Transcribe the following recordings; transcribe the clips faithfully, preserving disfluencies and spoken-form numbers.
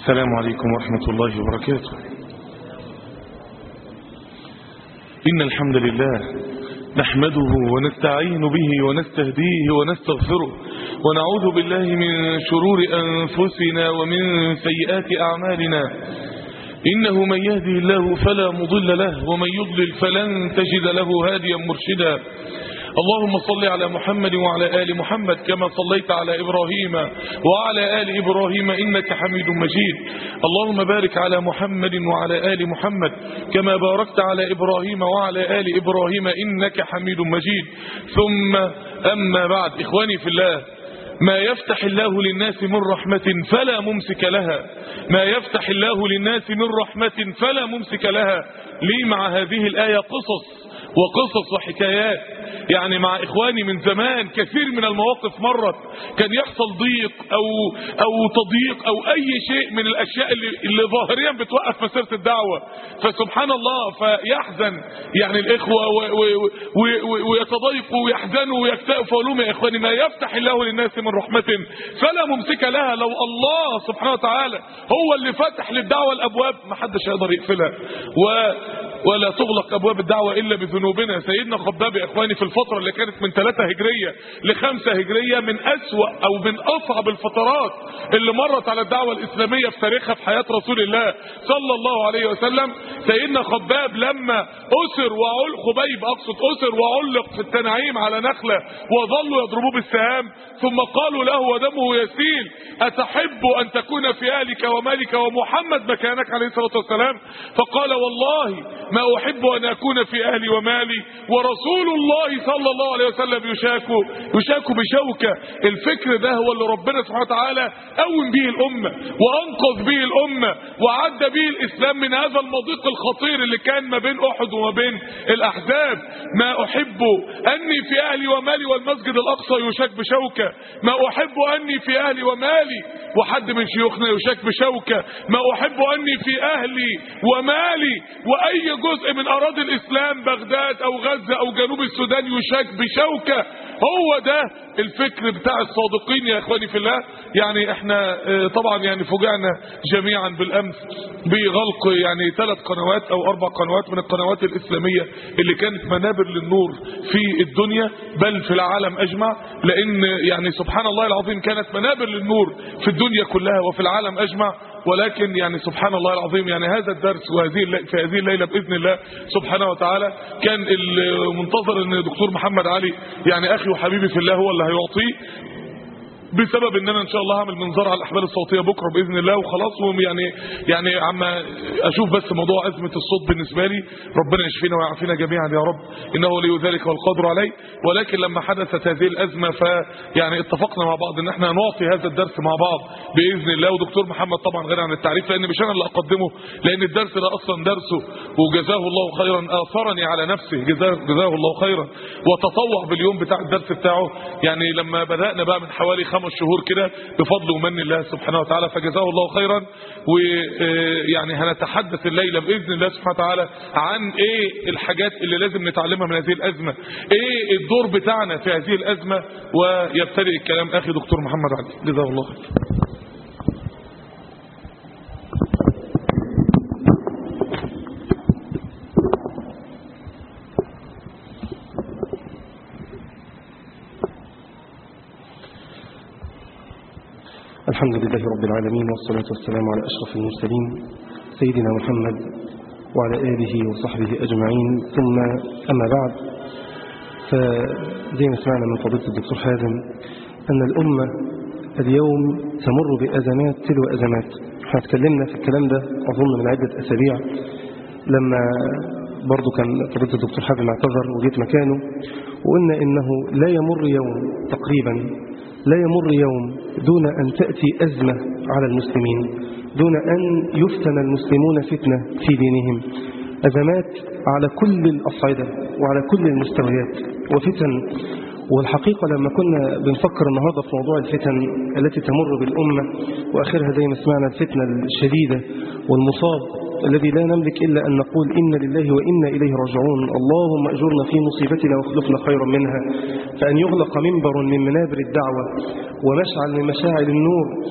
السلام عليكم ورحمة الله وبركاته. إن الحمد لله نحمده ونستعين به ونستهديه ونستغفره ونعوذ بالله من شرور أنفسنا ومن سيئات أعمالنا. إنه من يهدي الله فلا مضل له ومن يضلل فلن تجد له هاديا مرشدا. اللهم صل على محمد وعلى آل محمد كما صليت على إبراهيم وعلى آل إبراهيم إنك حميد مجيد. اللهم بارك على محمد وعلى آل محمد كما باركت على إبراهيم وعلى آل إبراهيم إنك حميد مجيد. ثم أما بعد، إخواني في الله، ما يفتح الله للناس من رحمة فلا ممسك لها، ما يفتح الله للناس من رحمة فلا ممسك لها. لي مع هذه الآية قصص وقصص وحكايات، يعني مع إخواني من زمان كثير من المواقف مرت كان يحصل ضيق أو, أو تضييق أو أي شيء من الأشياء اللي, اللي ظاهريا بتوقف مسيرة الدعوة، فسبحان الله فيحزن يعني الإخوة ويتضايقوا ويحزنوا ويكتئبوا، فقولوا يا إخواني ما يفتح الله للناس من رحمة فلا ممسك لها. لو الله سبحانه وتعالى هو اللي فتح للدعوة الأبواب ما حدش يقدر يقفلها، و ولا تغلق أبواب الدعوة إلا بذنوبنا. سيدنا خباب يا إخواني في الفترة اللي كانت من ثلاثة هجرية لخمسة هجرية من أسوأ أو من أصعب الفترات اللي مرت على الدعوة الإسلامية في تاريخها في حياة رسول الله صلى الله عليه وسلم. سيدنا خباب لما أسر وعل خبيب أقصد أسر وعلق في التنعيم على نخلة وظلوا يضربوه بالسهام، ثم قالوا له ودمه يسيل أتحب أن تكون في أهلك ومالك ومحمد مكانك عليه الصلاة والسلام؟ فقال والله ما أحب أن أكون في أهلي ومالي ورسول الله صلى الله عليه وسلم يشاك يشاك بشوكة. الفكر ده هو اللي ربنا سبحانه وتعالى قوم به الأمة وأنقذ به الأمة وعد به الإسلام من هذا المضيق الخطير اللي كان ما بين أحد وما بين الأحزاب. ما أحب أني في أهلي ومالي والمسجد الأقصى يشاك بشوكة، ما أحب أني في أهلي ومالي وحد من شيوخنا يشاك بشوكة، ما أحب أني في أهلي ومالي وأي جزء من أراضي الإسلام بغداد أو غزة أو جنوب السودان يشاك بشوكة. هو ده الفكر بتاع الصادقين يا إخواني في الله. يعني احنا طبعا يعني فوجئنا جميعا بالأمس بغلق يعني ثلاث قنوات أو أربع قنوات من القنوات الإسلامية اللي كانت منابر للنور في الدنيا بل في العالم أجمع، لأن يعني سبحان الله العظيم كانت منابر للنور في الدنيا كلها وفي العالم أجمع. ولكن يعني سبحان الله العظيم يعني هذا الدرس وهذه في هذه الليلة بإذن الله سبحانه وتعالى كان المنتظر ان دكتور محمد علي يعني أخي وحبيبي في الله هو اللي هيعطيه، بسبب ان انا ان شاء الله هعمل منظر على الاحبال الصوتيه بكره باذن الله وخلاص. يعني يعني عما اشوف بس موضوع ازمه الصوت بالنسبه لي، ربنا يشفينا ويعافينا جميعا يا رب انه ولي ذلك والقادر عليه. ولكن لما حدثت هذه الازمه فيعني اتفقنا مع بعض ان احنا نعطي هذا الدرس مع بعض باذن الله. ودكتور محمد طبعا غير عن التعريف لان مش انا اللي اقدمه، لان الدرس ده اصلا درسه وجزاه الله خيرا اثرني على نفسه جزاه, جزاه الله خيرا وتطوع باليوم بتاع الدرس بتاعه. يعني لما بدانا بقى من حوالي خمس شهور كده بفضل ومن الله سبحانه وتعالى فجزاه الله خيرا. ويعني هنتحدث الليله باذن الله سبحانه وتعالى عن ايه الحاجات اللي لازم نتعلمها من هذه الازمه، ايه الدور بتاعنا في هذه الازمه. ويبتدئ الكلام اخي دكتور محمد علي جزاه الله خير. الحمد لله رب العالمين والصلاة والسلام على أشرف المرسلين سيدنا محمد وعلى آله وصحبه أجمعين. ثم أما بعد، فزي ما سمعنا من فضيلة الدكتور حازم أن الأمة اليوم تمر بأزمات تلو أزمات. احنا اتكلمنا في الكلام ده أظن من عدة أسابيع لما برضو كان فضيلة الدكتور حازم اعتذر وجيت مكانه، وقلنا إنه لا يمر يوم تقريبا لا يمر يوم دون أن تأتي أزمة على المسلمين، دون أن يفتن المسلمون فتنة في دينهم. أزمات على كل الأصعدة وعلى كل المستويات وفتن. والحقيقة لما كنا بنفكر النهاردة في موضوع الفتن التي تمر بالأمة وآخرها زي ما سمعنا الفتنة الشديدة والمصاب الذي لا نملك إلا أن نقول إن لله وإنا إليه راجعون، اللهم أجرنا في مصيبتنا واخلفنا خيرا منها. فأن يغلق منبر من منابر الدعوة ومشعل من مشاعل النور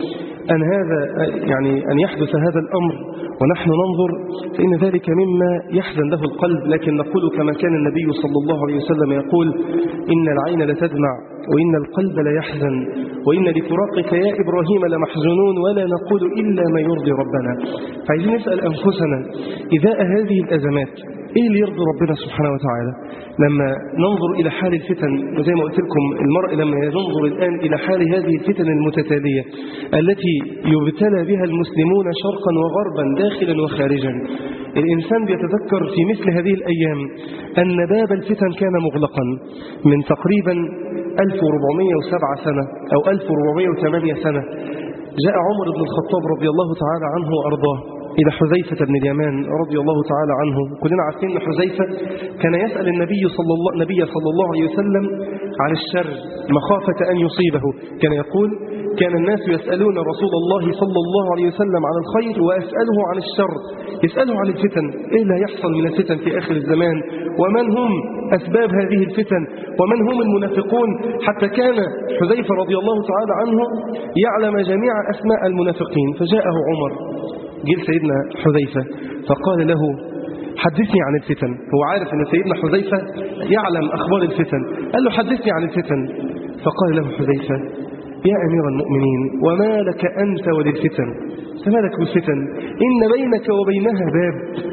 أن هذا يعني أن يحدث هذا الأمر ونحن ننظر فإن ذلك مما يحزن له القلب، لكن نقول كما كان النبي صلى الله عليه وسلم يقول: إن العين لتدمع وإن القلب ليحزن وإن لفراقك يا إبراهيم لمحزونون ولا نقول إلا ما يرضي ربنا. فعايزين نسأل أنفسنا إذا هذه الأزمات إيه اللي يرضي ربنا سبحانه وتعالى؟ لما ننظر إلى حال الفتن، وزي ما قلت لكم المرء لما ينظر الآن إلى حال هذه الفتن المتتالية التي يبتلى بها المسلمون شرقا وغربا داخلا وخارجا، الإنسان بيتذكر في مثل هذه الأيام أن باب الفتن كان مغلقا من تقريبا ألف وأربعمائة وسبعة سنة أو ألف وأربعمائة وثمانية سنة. جاء عمر بن الخطاب رضي الله تعالى عنه وأرضاه إلى حذيفة بن اليمان رضي الله تعالى عنه. كلنا عارفين أن حذيفة كان يسأل النبي صلى الله, النبي صلى الله عليه وسلم عن الشر مخافة أن يصيبه. كان يقول: كان الناس يسألون رسول الله صلى الله عليه وسلم عن الخير وأسأله عن الشر، يسأله عن الفتن، إيه لا يحصل من الفتن في آخر الزمان، ومن هم أسباب هذه الفتن، ومن هم المنافقون، حتى كان حذيفة رضي الله تعالى عنه يعلم جميع أسماء المنافقين. فجاءه عمر جيل سيدنا حذيفة فقال له: حدثني عن الفتن. هو عارف أن سيدنا حذيفة يعلم أخبار الفتن، قال له: حدثني عن الفتن. فقال له حذيفة: يا أمير المؤمنين، وما لك أنت وللفتن؟ فما لك بالفتن؟ إن بينك وبينها باب،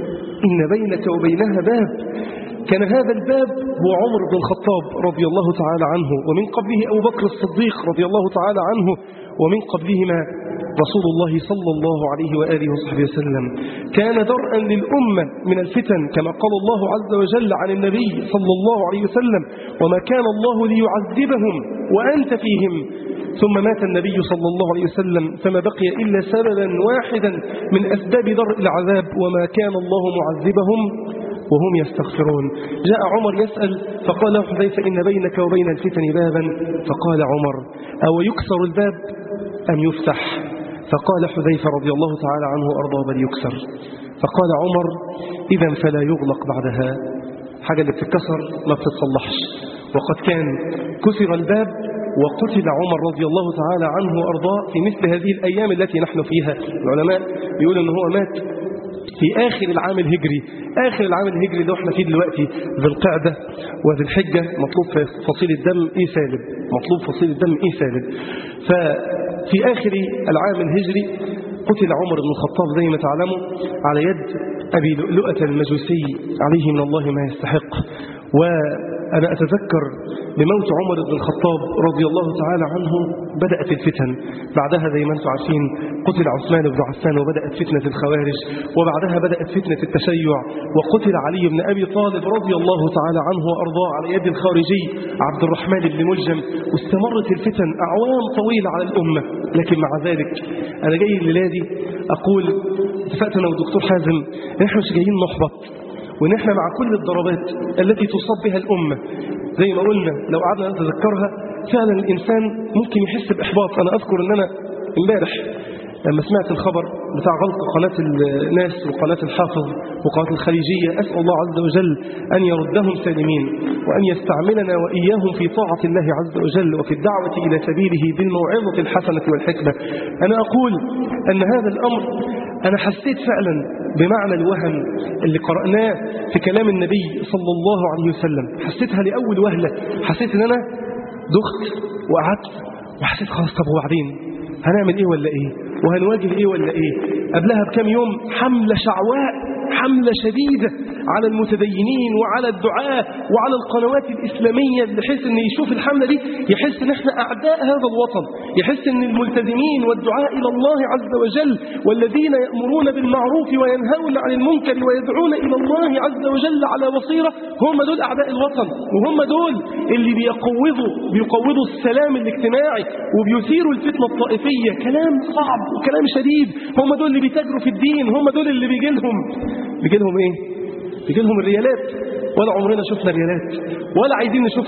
إن بينك وبينها باب. كان هذا الباب هو عمر بن الخطاب رضي الله تعالى عنه، ومن قبله أبو بكر الصديق رضي الله تعالى عنه، ومن قبلهما رسول الله صلى الله عليه وآله وصحبه وسلم. كان درءا للأمة من الفتن كما قال الله عز وجل عن النبي صلى الله عليه وسلم: وما كان الله ليعذبهم وأنت فيهم. ثم مات النبي صلى الله عليه وسلم فما بقي إلا سببا واحدا من أسباب درء العذاب: وما كان الله معذبهم وهم يستغفرون. جاء عمر يسأل فقال له حذيفة: إن بينك وبين الفتن بابا. فقال عمر: أو يكسر الباب أم يفتح؟ فقال حذيفة رضي الله تعالى عنه أرضاه: بل يكسر. فقال عمر: إذا فلا يغلق بعدها، حاجة اللي بتتكسر ما بتتصلحش. وقد كان كسر الباب وقتل عمر رضي الله تعالى عنه وأرضاه في مثل هذه الأيام التي نحن فيها. العلماء بيقولوا أنه هو مات في آخر العام الهجري، آخر العام الهجري اللي احنا فيه دلوقتي، ذي القعدة وذي الحجة، مطلوب في فصيل الدم إيه سالب، مطلوب فصيل الدم إيه سالب. ففي آخر العام الهجري قتل عمر بن الخطاب زي ما تعلموا على يد أبي لؤلؤة المجوسي عليه من الله ما يستحق. وأنا أتذكر بموت عمر بن الخطاب رضي الله تعالى عنه بدأت الفتن. بعدها زي ما أنتم عارفين قتل عثمان بن عفان وبدأت فتنة الخوارج، وبعدها بدأت فتنة التشيع، وقتل علي بن أبي طالب رضي الله تعالى عنه وأرضاه على يد الخارجي عبد الرحمن بن ملجم. واستمرت الفتن أعوام طويلة على الأمة. لكن مع ذلك أنا جاي للادي أقول اتفقت أنا والدكتور حازم إن إحنا مش جايين نحبط، وإن إحنا مع كل الضربات التي تصاب بها الأمة. زي ما قلنا لو قعدنا نتذكرها فعلا الإنسان ممكن يحس بإحباط. أنا أذكر أن أنا امبارح لما سمعت الخبر بتاع غلق قناة الناس وقناة الحافظ وقناة الخليجية، أسأل الله عز وجل أن يردهم سالمين، وأن يستعملنا وإياهم في طاعة الله عز وجل وفي الدعوة إلى سبيله بالموعظة الحسنة والحكمة. أنا أقول أن هذا الأمر أنا حسيت فعلا بمعنى الوهن اللي قرأناه في كلام النبي صلى الله عليه وسلم. حسيتها لأول وهلة، حسيت أن أنا دخت وقعدت وحسيت خلاص طب وبعدين هنعمل إيه ولا إيه، وهنواجه إيه ولا إيه. قبلها بكم يوم حملة شعواء، حملة شديدة على المتدينين وعلى الدعاة وعلى القنوات الإسلامية، بحيث أن يشوف الحملة دي يحس أن احنا أعداء هذا الوطن، يحس أن الملتزمين والدعاء إلى الله عز وجل والذين يأمرون بالمعروف وينهون عن المنكر ويدعون إلى الله عز وجل على بصيرة هم دول أعداء الوطن، وهم دول اللي بيقوضوا بيقوضوا السلام الاجتماعي وبيثيروا الفتنة الطائفية. كلام صعب وكلام شديد. هم دول اللي بيتاجروا في الدين، هم دول اللي بيجي لهم بيجي لهم ايه؟ بيجي لهم الريالات، ولا عمرنا شفنا ريالات ولا عايزين نشوفها،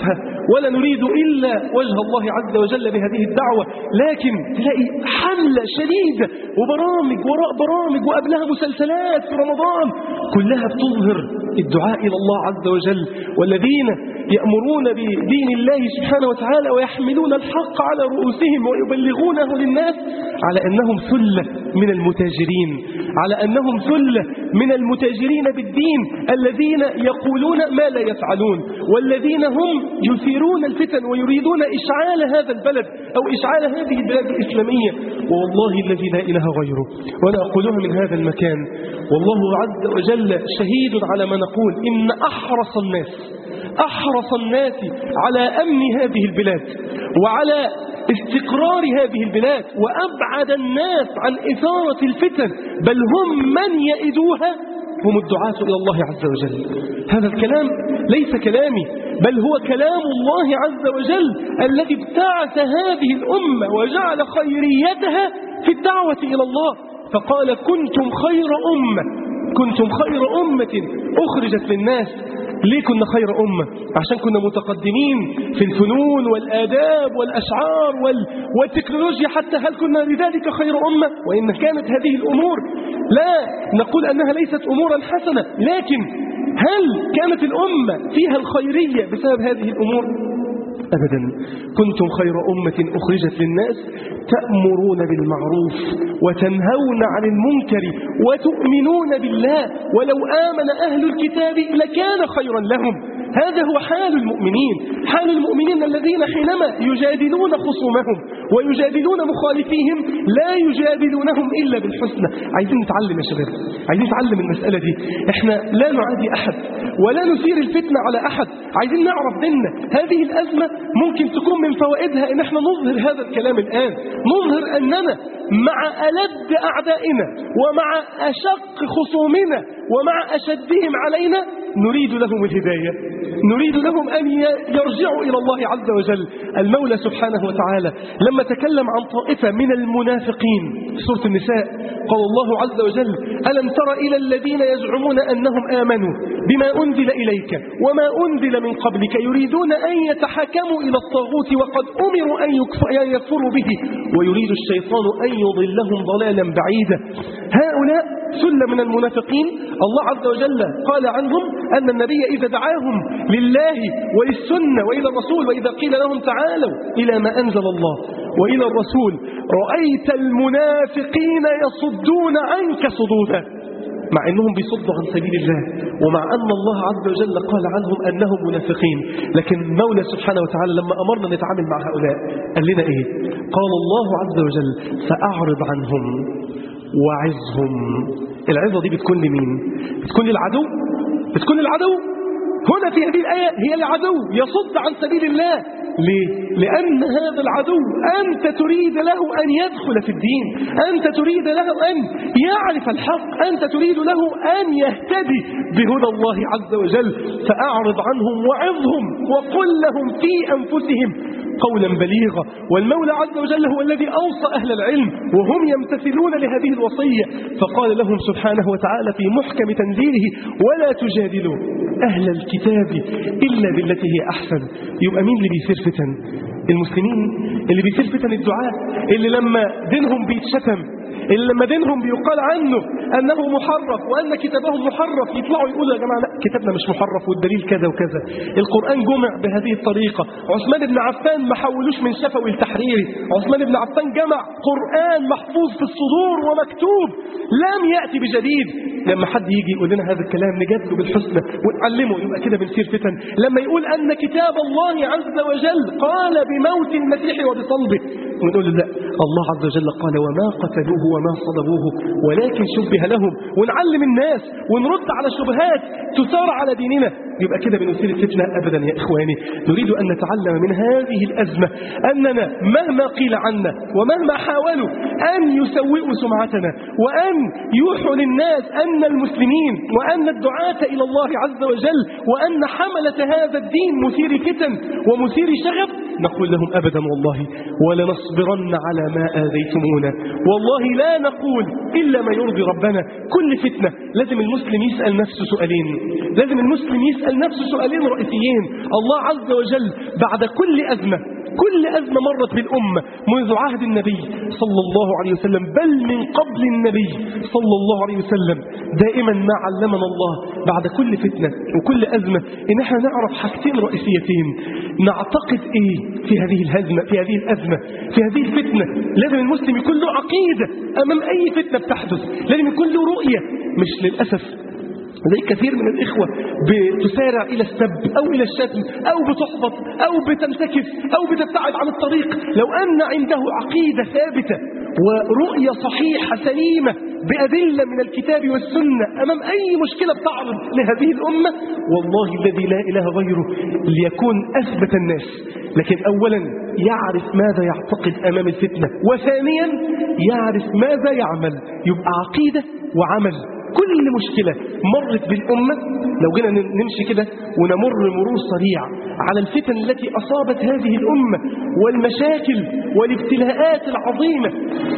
ولا نريد إلا وجه الله عز وجل بهذه الدعوة، لكن تلاقي حملة شديدة وبرامج وراء برامج وقبلها مسلسلات في رمضان كلها بتظهر الدعاء إلى الله عز وجل، والذين يأمرون بدين الله سبحانه وتعالى ويحملون الحق على رؤوسهم ويبلغونه للناس على أنهم ثلة من المتاجرين، على أنهم ثلة من المتاجرين بالدين الذين يقولون ما لا يفعلون، والذين هم يثيرون الفتن ويريدون إشعال هذا البلد أو إشعال هذه البلاد الإسلامية. والله الذي لا إله غيره، وأنا أقولها من هذا المكان، والله عز وجل شهيد على ما نقول، إن أحرص الناس أحرص الناس على أمن هذه البلاد وعلى استقرار هذه البلاد وأبعد الناس عن إثارة الفتن، بل هم من يئدوها هم الدعاة إلى الله عز وجل. هذا الكلام ليس كلامي، بل هو كلام الله عز وجل الذي ابتعث هذه الأمة وجعل خيريتها في الدعوة إلى الله، فقال كنتم خير أمة، كنتم خير أمة أخرجت للناس. ليه كنا خير أمة؟ عشان كنا متقدمين في الفنون والآداب والأشعار وال... والتكنولوجيا حتى. هل كنا لذلك خير أمة؟ وإن كانت هذه الأمور لا نقول أنها ليست أمورا حسنة، لكن هل كانت الأمة فيها الخيرية بسبب هذه الأمور؟ أبدا. كنتم خير أمة أخرجت للناس تأمرون بالمعروف وتنهون عن المنكر وتؤمنون بالله، ولو آمن أهل الكتاب لكان خيرا لهم. هذا هو حال المؤمنين، حال المؤمنين الذين حينما يجادلون خصومهم ويجادلون مخالفيهم لا يجادلونهم إلا بالحسنى. عايزين نتعلم يا شباب، عايزين نتعلم المسألة دي. احنا لا نعادي أحد ولا نثير الفتنة على أحد، عايزين نعرف ديننا. هذه الأزمة ممكن تكون من فوائدها إن احنا نظهر هذا الكلام الآن، نظهر أننا مع ألد أعدائنا ومع أشق خصومنا ومع أشدهم علينا نريد لهم الهداية، نريد لهم أن يرجعوا إلى الله عز وجل. المولى سبحانه وتعالى لما تكلم عن طائفة من المنافقين في سورة النساء قال الله عز وجل ألم تر إلى الذين يزعمون أنهم آمنوا بما أنزل إليك وما أنزل من قبلك يريدون أن يتحكموا إلى الطاغوت وقد أمروا أن يكفروا به ويريد الشيطان أن يضلهم ضلالا بعيدا. هؤلاء سلة من المنافقين الله عز وجل قال عنهم أن النبي إذا دعاهم لله وللسنة وإلى الرسول وإذا قيل لهم تعالوا إلى ما أنزل الله وإلى الرسول رأيت المنافقين يصدون عنك صدودا، مع أنهم بيصدوا عن سبيل الله ومع أن الله عز وجل قال عنهم أنهم منافقين. لكن مولى سبحانه وتعالى لما أمرنا نتعامل مع هؤلاء قال لنا إيه؟ قال الله عز وجل فأعرض عنهم وعظهم. العظة دي بتكون لمين؟ بتكون للعدو؟ بتكون للعدو؟ هنا في هذه الآية هي العدو يصد عن سبيل الله. ليه؟ لأن هذا العدو أنت تريد له أن يدخل في الدين، أنت تريد له أن يعرف الحق، أنت تريد له أن يهتدي بهدى الله عز وجل. فأعرض عنهم وعظهم وقل لهم في أنفسهم قولا بليغا. والمولى عز وجل هو الذي أوصى أهل العلم وهم يمتثلون لهذه الوصية، فقال لهم سبحانه وتعالى في محكم تنزيله ولا تجادلوا أهل الكتاب إلا بالتي هي أحسن. يبقى مين اللي بيصير فتن؟ المسلمين. اللي بيصير فتن الدعاء اللي لما دينهم بيتشتم، اللي لما دينهم بيقال عنه أنه محرف وأن كتابهم محرف يطلعوا يقولوا يا جماعة لا كتابنا مش محرف والدليل كذا وكذا، القرآن جمع بهذه الطريقة، عثمان بن عفان ما حولوش من شفوي لتحريري، عثمان بن عفان جمع قرآن محفوظ في الصدور ومكتوب لم يأتي بجديد. لما حد يجي يقول لنا هذا الكلام نجادله بالحسنى ونعلمه يبقى كده بنصير فتن. لما يقول أن كتاب الله عز وجل قال بموت المسيح وبصلبه ونقول له لا الله عز وجل قال وما قتلوه وما صلبوه ولكن شبه لهم، ونعلم الناس ونرد على شبهات تثار على ديننا، يبقى كده بنثير الفتنة. أبدا يا إخواني، نريد أن نتعلم من هذه الأزمة أننا مهما قيل عنا ومهما حاولوا أن يسوئوا سمعتنا وأن يوحوا للناس أن المسلمين وأن الدعاة إلى الله عز وجل وأن حملة هذا الدين مثير فتن ومثير شغب، نقول لهم أبدا والله ولنصبرن على ما آذيتمونا. والله لا نقول إلا ما يرضي ربنا. كل فتنة لازم المسلم يسأل نفسه سؤالين، لازم المسلم يسأل نفسه سؤالين رئيسيين. الله عز وجل بعد كل أزمة كل أزمة مرت بالأمة منذ عهد النبي صلى الله عليه وسلم، بل من قبل النبي صلى الله عليه وسلم، دائما ما علمنا الله بعد كل فتنة وكل أزمة إن احنا نعرف حاجتين رئيسيتين، نعتقد إيه في هذه الهزمة في هذه الأزمة في هذه الفتنة. لازم المسلم يكون له عقيدة أمام أي فتنة بتحدث، لازم يكون له رؤية. مش للأسف زي كثير من الإخوة بتسارع إلى السب أو إلى الشتم أو بتحبط أو بتنتكس أو بتبتعد عن الطريق. لو أن عنده عقيدة ثابتة ورؤية صحيحة سليمة بأدلة من الكتاب والسنة أمام أي مشكلة بتعرض لهذه الأمة، والله الذي لا إله غيره ليكون أثبت الناس. لكن أولا يعرف ماذا يعتقد أمام الفتنة، وثانيا يعرف ماذا يعمل. يبقى عقيدة وعمل. كل مشكلة مرت بالأمة لو جينا نمشي كده ونمر مرور سريع على الفتن التي أصابت هذه الأمة والمشاكل والابتلاءات العظيمة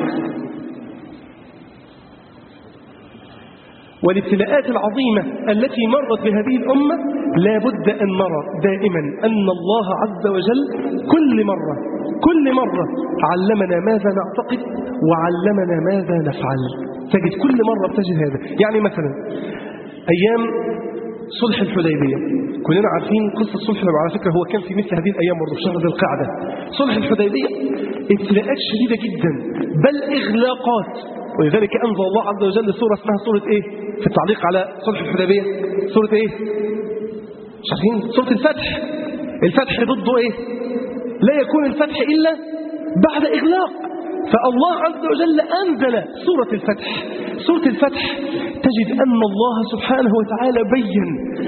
والابتلاءات العظيمة التي مرت بهذه الأمة، لا بد أن نرى دائما أن الله عز وجل كل مرة كل مرة علمنا ماذا نعتقد وعلمنا ماذا نفعل. تجد كل مرة بتجد هذا. يعني مثلا أيام صلح الحديبية، كلنا عارفين قصة صلح الحديبية، على فكرة هو كان في مثل هذه الأيام برضه في شهر ذي القعدة. صلح الحديبية ابتلاءات شديدة جدا بل إغلاقات، ولذلك أنزل الله عز وجل سورة اسمها سورة إيه في التعليق على صلح الحديبية؟ سورة إيه؟ مش عارفين؟ سورة الفتح. الفتح ضده إيه؟ لا يكون الفتح إلا بعد إغلاق. فالله عز وجل أنزل سورة الفتح. سورة الفتح تجد أن الله سبحانه وتعالى بين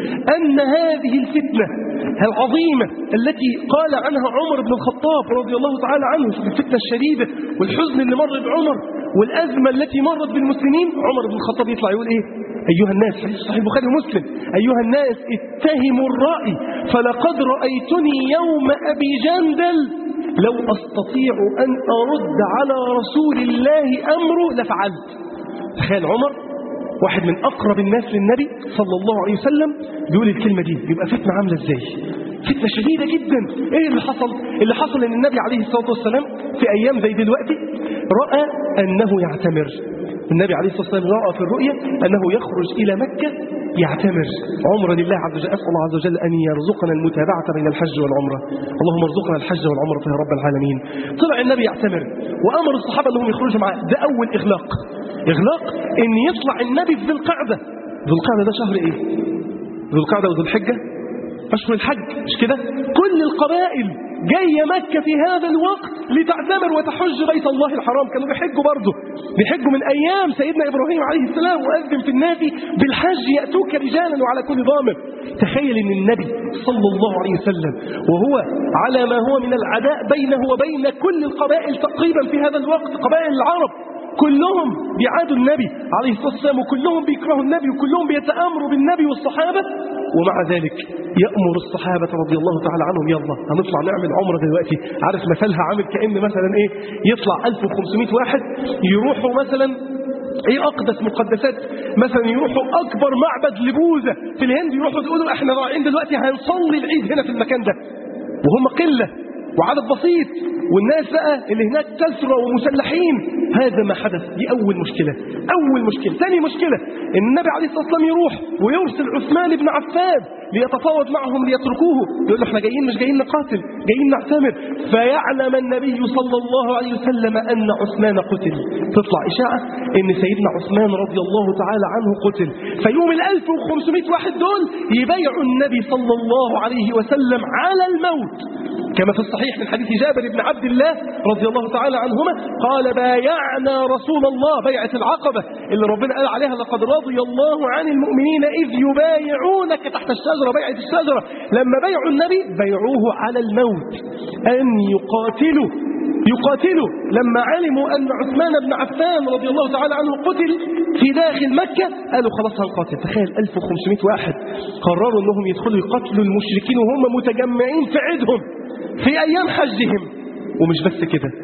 أن هذه الفتنة العظيمة التي قال عنها عمر بن الخطاب رضي الله تعالى عنه في الفتنة الشديدة والحزن اللي مر بعمر والأزمة التي مرت بالمسلمين، عمر بن الخطاب يطلع يقول إيه؟ أيها الناس، حديث صحيح البخاري ومسلم، أيها الناس اتهموا الرأي فلقد رأيتني يوم أبي جندل لو أستطيع أن أرد على رسول الله أمره لفعلت. تخيل عمر واحد من أقرب الناس للنبي صلى الله عليه وسلم بيقول الكلمة دي، يبقى فتنة عاملة إزاي؟ فتنة شديدة جدا. إيه اللي حصل؟ اللي حصل أن النبي عليه الصلاة والسلام في أيام زي دلوقتي رأى أنه يعتمر. النبي عليه الصلاة والسلام رأى في الرؤية أنه يخرج إلى مكة يعتمر عمرا لله عز وجل. أسأل الله عز وجل أن يرزقنا المتابعة بين الحج والعمرة. اللهم ارزقنا الحج والعمرة يا رب العالمين. طلع النبي يعتمر وأمر الصحابة أنهم يخرجوا معه. ده أول إغلاق. إغلاق أن يطلع النبي في ذي القعدة. ذي القعدة ده شهر إيه؟ ذي القعدة وذي الحجة أشهر الحج، مش كده؟ كل القبائل جاية مكة في هذا الوقت لتعتمر وتحج بيت الله الحرام. كانوا بيحجوا برضه، بيحجوا من أيام سيدنا إبراهيم عليه السلام، وأذن في الناس بالحج يأتوك رجالا وعلى كل ضامر. تخيل أن النبي صلى الله عليه وسلم وهو على ما هو من العداء بينه وبين كل القبائل تقريبا في هذا الوقت، قبائل العرب كلهم بيعادوا النبي عليه الصلاة والسلام، وكلهم بيكرهوا النبي، وكلهم بيتآمروا بالنبي والصحابة، ومع ذلك يأمر الصحابة رضي الله تعالى عنهم يلا هنطلع نعمل عمرة دلوقتي. عارف مثلها عامل كأن مثلا ايه يطلع ألف وخمسمائة واحد يروحوا مثلا ايه اقدس مقدسات، مثلا يروحوا اكبر معبد لبوذا في الهند، يروحوا يقولوا احنا رايحين دلوقتي هنصلي العيد هنا في المكان ده، وهم قلة وعدد بسيط والناس بقى اللي هناك كثرة ومسلحين. هذا ما حدث. دي أول مشكلة. أول مشكلة. ثاني مشكلة إن النبي عليه الصلاة والسلام يروح ويرسل عثمان بن عفان ليتفاوض معهم ليتركوه، يقول له احنا جايين مش جايين نقاتل، جايين نعتمر. فيعلم النبي صلى الله عليه وسلم أن عثمان قتل. تطلع إشاعة إن سيدنا عثمان رضي الله تعالى عنه قتل. فيوم الألف وخمسمائة واحد دول يبايعوا النبي صلى الله عليه وسلم على الموت، كما في الصحيح من حديث جابر بن عبد الله رضي الله تعالى عنهما قال بايعنا رسول الله بيعة العقبة اللي ربنا قال عليها لقد رضي الله عن المؤمنين إذ يبايعونك تحت الشجرة، بيعة الشجرة. لما بايعوا النبي بايعوه على الموت أن يقاتلوا يقاتلوا لما علموا أن عثمان بن عفان رضي الله تعالى عنه قتل في داخل مكة قالوا خلاص هنقاتل. تخيل ألف وخمسمائة واحد قرروا أنهم يدخلوا يقتلوا المشركين وهم متجمعين في عيدهم في أيام حجهم. ومش بس كده،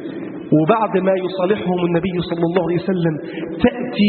وبعد ما يصالحهم النبي صلى الله عليه وسلم تأتي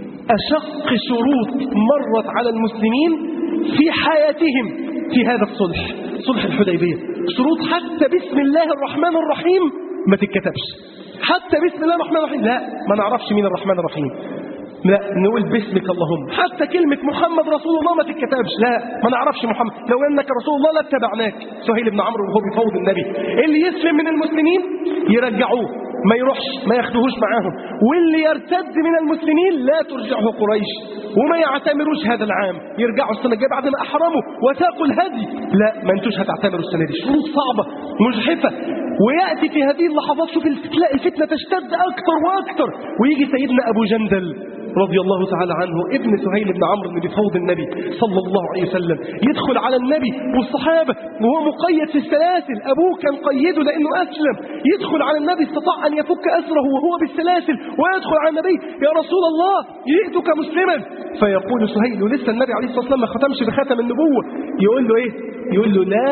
أشق شروط مرت على المسلمين في حياتهم في هذا الصلح، صلح الحديبية. شروط حتى بسم الله الرحمن الرحيم ما تتكتبش، حتى بسم الله الرحمن الرحيم لا ما نعرفش مين الرحمن الرحيم، لا نقول باسمك اللهم. حتى كلمة محمد رسول الله ما تتكتبش، لا ما نعرفش محمد، لو انك رسول الله لاتبعناك. سهيل بن عمرو وهو بيفوض النبي، اللي يسلم من المسلمين يرجعوه ما يروحش ما ياخدوهوش معاهم، واللي يرتد من المسلمين لا ترجعه قريش وما يعتمروش هذا العام، يرجعوا السنة الجاية بعد ما أحرموا وساقوا الهدي، لا ما انتوش هتعتمروا السنة دي. شروط صعبة مجحفة. ويأتي في هذه اللحظات شوف تلاقي الفتنة تشتد أكتر وأكتر، ويجي سيدنا أبو جندل رضي الله تعالى عنه ابن سهيل بن عمرو بن بفوض النبي صلى الله عليه وسلم، يدخل على النبي والصحابة وهو مقيد في السلاسل، أبوه كان قيده لأنه أسلم، يدخل على النبي استطاع أن يفك أسره وهو بالسلاسل، ويدخل على النبي يا رسول الله جئتك مسلما. فيقول سهيل ولسه النبي عليه الصلاة والسلام ما ختمش بختم النبوة، يقول له إيه؟ يقول له لا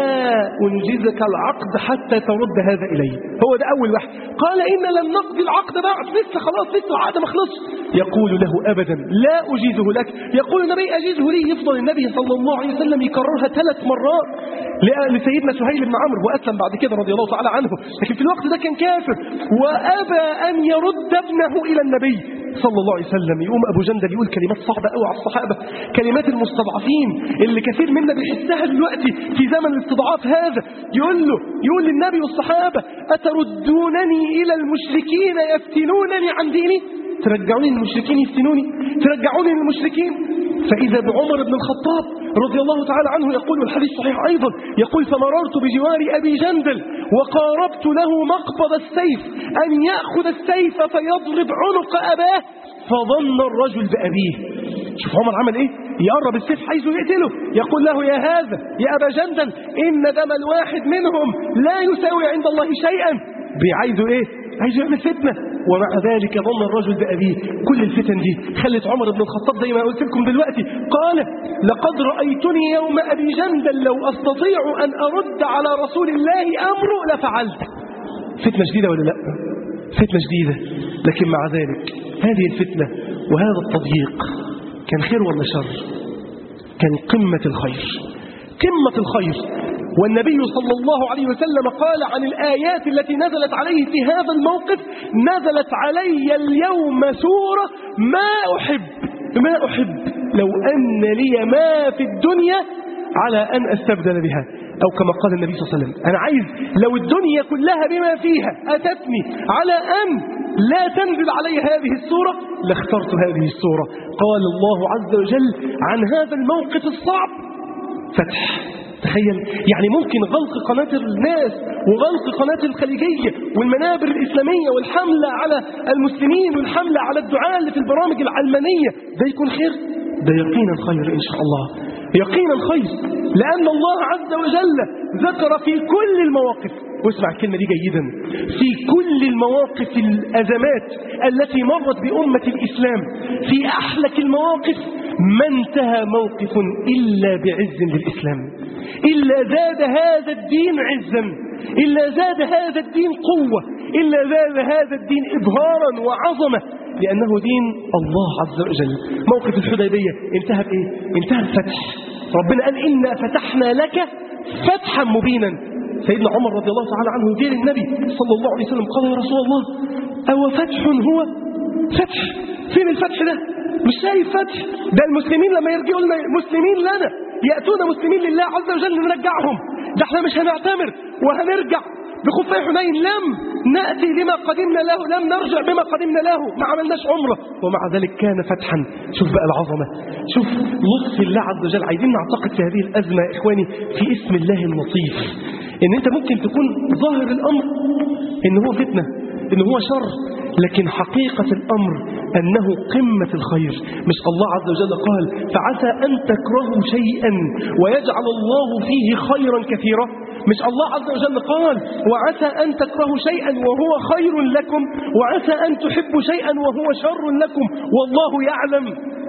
أنجزك العقد حتى ترد هذا إلي. هو ده أول واحد. قال إن لم نقضي العقد بعد، لسه خلاص لسه العقد ما خلصش. يقول له أبدا لا أجيزه لك. يقول النبي أجيزه لي. يفضل النبي صلى الله عليه وسلم يكررها ثلاث مرات لسيدنا سهيل بن عمرو، وأسلم بعد كده رضي الله تعالى عنه، لكن في الوقت ده كان كافر وأبى أن يرد ابنه إلى النبي صلى الله عليه وسلم. يقوم أبو جندل يقول كلمات صعبة قوي على الصحابة، كلمات المستضعفين اللي كثير منا بيحسها دلوقتي في زمن الاستضعاف هذا. يقول له يقول للنبي والصحابة أتردونني إلى المشركين يفتنونني عن ديني؟ ترجعوني للمشركين يفتنوني؟ ترجعوني للمشركين؟ فإذا بعمر بن الخطاب رضي الله تعالى عنه يقول، والحديث صحيح أيضا، يقول فمررت بجوار أبي جندل وقاربت له مقبض السيف أن يأخذ السيف فيضرب عنق أباه فظن الرجل بأبيه. شوف عمر عمل إيه؟ يقرب السيف حيث يقتله، يقول له يا هذا يا أبا جندل إن دم الواحد منهم لا يساوي عند الله شيئا. بيعايزوا إيه؟ عايزوا يعمل فتنة، ومع ذلك ظن الرجل بأبيه. كل الفتن دي خلت عمر بن الخطاب زي ما قلت لكم دلوقتي قال لقد رأيتني يوم أبي جندل لو أستطيع أن أرد على رسول الله أمره لفعلت. فتنة شديدة ولا لا؟ فتنة شديدة، لكن مع ذلك هذه الفتنة وهذا التضييق كان خير ولا شر؟ كان قمة الخير، قمة الخير. والنبي صلى الله عليه وسلم قال عن الآيات التي نزلت عليه في هذا الموقف نزلت علي اليوم سورة ما أحب ما أحب لو أن لي ما في الدنيا على أن أستبدل بها، أو كما قال النبي صلى الله عليه وسلم أنا عايز لو الدنيا كلها بما فيها أتتني على أن لا تنزل علي هذه السورة لاخترت هذه السورة. قال الله عز وجل عن هذا الموقف الصعب فتح. تخيل يعني ممكن غلق قناة الناس وغلق قناة الخليجية والمنابر الإسلامية والحملة على المسلمين والحملة على الدعاء اللي في البرامج العلمانية، ده يكون خير؟ ده يقينا خير إن شاء الله، يقينا خير، لأن الله عز وجل ذكر في كل المواقف، واسمع الكلمة دي جيدا، في كل المواقف الأزمات التي مرت بأمة الإسلام في أحلك المواقف ما انتهى موقف إلا بعز للإسلام، إلا زاد هذا الدين عزا، إلا زاد هذا الدين قوة، إلا زاد هذا الدين إبهارا وعظمة، لأنه دين الله عز وجل. موقف الحديبية انتهى بإيه؟ انتهى الفتح. ربنا قال إنا فتحنا لك فتحا مبينا. سيدنا عمر رضي الله تعالى عنه يدير النبي صلى الله عليه وسلم قال يا رسول الله أو فتح هو؟ فتح؟ فين الفتح ده؟ مش شايف فتح، ده المسلمين لما يرجعوا لنا مسلمين لنا يأتون مسلمين لله عز وجل نرجعهم، ده احنا مش هنعتمر وهنرجع بخفي حنين، لم نأتي لما قدمنا له، لم نرجع بما قدمنا له، ما عملناش عمره، ومع ذلك كان فتحا. شوف بقى العظمة، شوف لطف الله عز وجل. عايزين نعتقد في هذه الأزمة يا إخواني في اسم الله اللطيف، إن أنت ممكن تكون ظاهر الأمر إن هو فتنة، إن هو شر، لكن حقيقة الأمر أنه قمة الخير. مش الله عز وجل قال فعسى أن تكرهوا شيئا ويجعل الله فيه خيرا كثيرا؟ مش الله عز وجل قال وعسى أن تكرهوا شيئا وهو خير لكم، وعسى أن تحبوا شيئا وهو شر لكم والله يعلم؟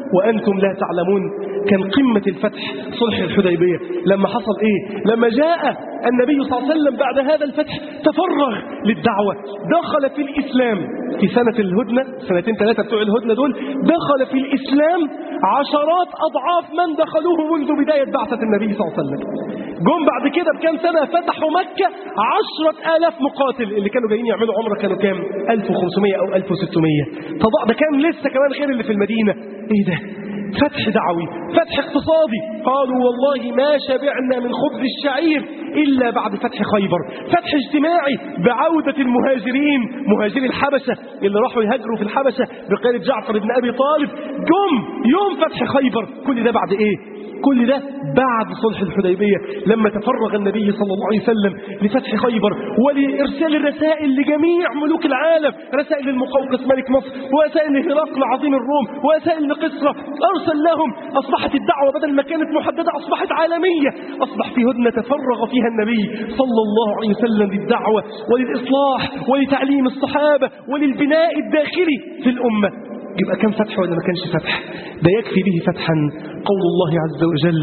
وأنتم لا تعلمون. كان قمة الفتح صلح الحديبية. لما حصل إيه؟ لما جاء النبي صلى الله عليه وسلم بعد هذا الفتح تفرغ للدعوة، دخل في الإسلام في سنة الهدنة، سنتين ثلاثة بتوع الهدنة دول، دخل في الإسلام عشرات أضعاف من دخلوه منذ بداية بعثة النبي صلى الله عليه وسلم. جم بعد كده بكام سنة فتحوا مكة عشرة آلاف مقاتل. اللي كانوا جايين يعملوا عمرة كانوا كام؟ ألف وخمسمائة أو ألف وستمائة. طبعا ده كان لسه كمان غير اللي في المدينة. إيه ده؟ فتح دعوي، فتح اقتصادي. قالوا والله ما شبعنا من خبز الشعير إلا بعد فتح خيبر. فتح اجتماعي بعودة المهاجرين، مهاجري الحبشة اللي راحوا يهاجروا في الحبشة بقيادة جعفر بن أبي طالب، جم يوم فتح خيبر. كل ده بعد إيه؟ كل ده بعد صلح الحديبية، لما تفرغ النبي صلى الله عليه وسلم لفتح خيبر ولإرسال الرسائل لجميع ملوك العالم، رسائل للمقوقس ملك مصر، ورسائل لهرقل عظيم الروم، ورسائل لقسرة. أرسل لهم، أصبحت الدعوة بدل ما كانت محددة أصبحت عالمية. أصبح في هدنة تفرغ فيها النبي صلى الله عليه وسلم للدعوة وللإصلاح ولتعليم الصحابة وللبناء الداخلي في الأمة. يبقى كان فتح ولا ما كانش فتح؟ ده يكفي به فتحا قول الله عز وجل: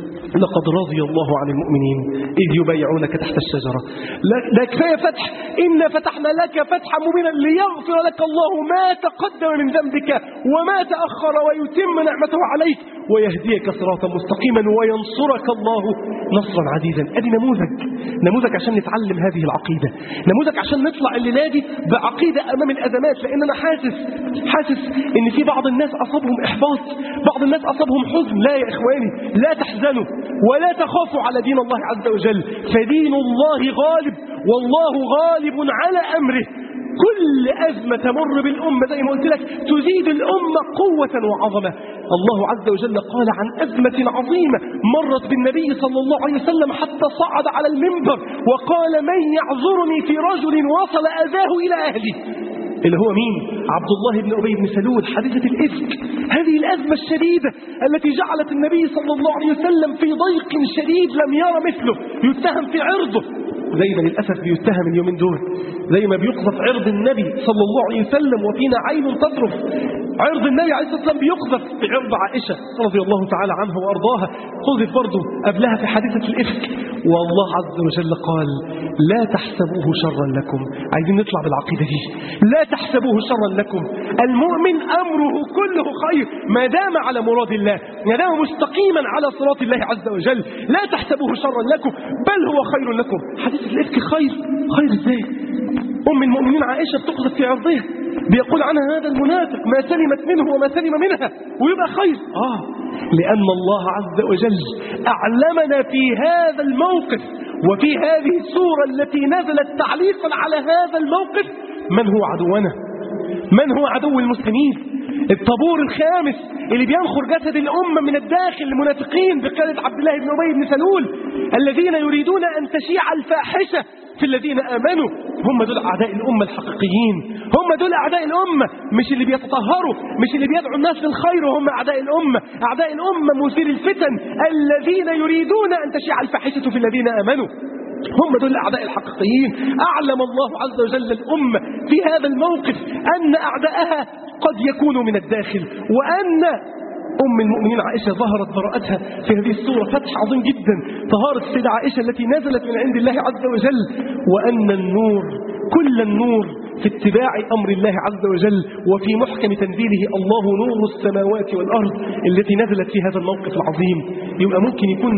لقد رضي الله عن المؤمنين إذ يبايعونك تحت الشجرة. لا كفاية فتح، إن فتحنا لك فتحا مبينا ليغفر لك الله ما تقدم من ذنبك وما تأخر ويتم نعمته عليك ويهديك صراطا مستقيما وينصرك الله نصرا عزيزا. ادي نموذج نموذج عشان نتعلم هذه العقيدة، نموذج عشان نطلع الليلة دي بعقيدة أمام الأزمات. لأن أنا حاسس حاسس إن في بعض الناس أصابهم إحباط، بعض الناس أصابهم حزن. لا يا إخواني، لا تحزنوا ولا تخافوا على دين الله عز وجل، فدين الله غالب والله غالب على أمره. كل أزمة تمر بالأمة زي ما قلت لك تزيد الأمة قوة وعظمة. الله عز وجل قال عن أزمة عظيمة مرت بالنبي صلى الله عليه وسلم حتى صعد على المنبر وقال: من يعذرني في رجل وصل أذاه إلى أهلي. اللي هو مين؟ عبد الله بن أبي بن سلول، حادثة الإفك. هذه الأزمة الشديدة التي جعلت النبي صلى الله عليه وسلم في ضيق شديد لم يرى مثله، يتهم في عرضه زي ما للأسف بيتهم اليومين دول، زي ما بيقذف عرض النبي صلى الله عليه وسلم وفينا عين تطرف. عرض النبي عليه الصلاة والسلام بيقذف في عرض عائشة رضي الله تعالى عنها وأرضاها، قذف برضه قبلها في حادثة الإفك. والله عز وجل قال: لا تحسبوه شرا لكم. عايزين نطلع بالعقيدة دي، لا تحسبوه شرا لكم. المؤمن أمره كله خير ما دام على مراد الله، ما دام مستقيما على صراط الله عز وجل. لا تحسبوه شرا لكم بل هو خير لكم. حديث الإفك خير؟ خير ازاي؟ أم المؤمنين عائشة بتقذف في عرضها، بيقول عنها هذا المنافق ما سلمت منه وما سلم منها، ويبقى خير. آه لأن الله عز وجل أعلمنا في هذا الموقف وفي هذه السورة التي نزلت تعليقا على هذا الموقف من هو عدونا، من هو عدو المسلمين. الطابور الخامس اللي بينخر جسد الأمة من الداخل، المنافقين بقيادة عبد الله بن أبي بن سلول الذين يريدون أن تشيع الفاحشة في الذين آمنوا. هم دول أعداء الأمة الحقيقيين، هم دول أعداء الأمة، مش اللي بيتطهروا، مش اللي بيدعوا الناس للخير. وهم أعداء الأمة، أعداء الأمة مثير الفتن الذين يريدون أن تشيع الفاحشة في الذين آمنوا. هم دول الأعداء الحقيقيين. أعلم الله عز وجل الأمة في هذا الموقف أن أعداءها قد يكونوا من الداخل، وأن أم المؤمنين عائشة ظهرت براءتها في هذه السورة فتح عظيم جدا، طهارة السيدة عائشة التي نزلت من عند الله عز وجل. وأن النور، كل النور في اتباع أمر الله عز وجل وفي محكم تنزيله. الله نور السماوات والأرض التي نزلت في هذا الموقف العظيم. يبقى ممكن يكون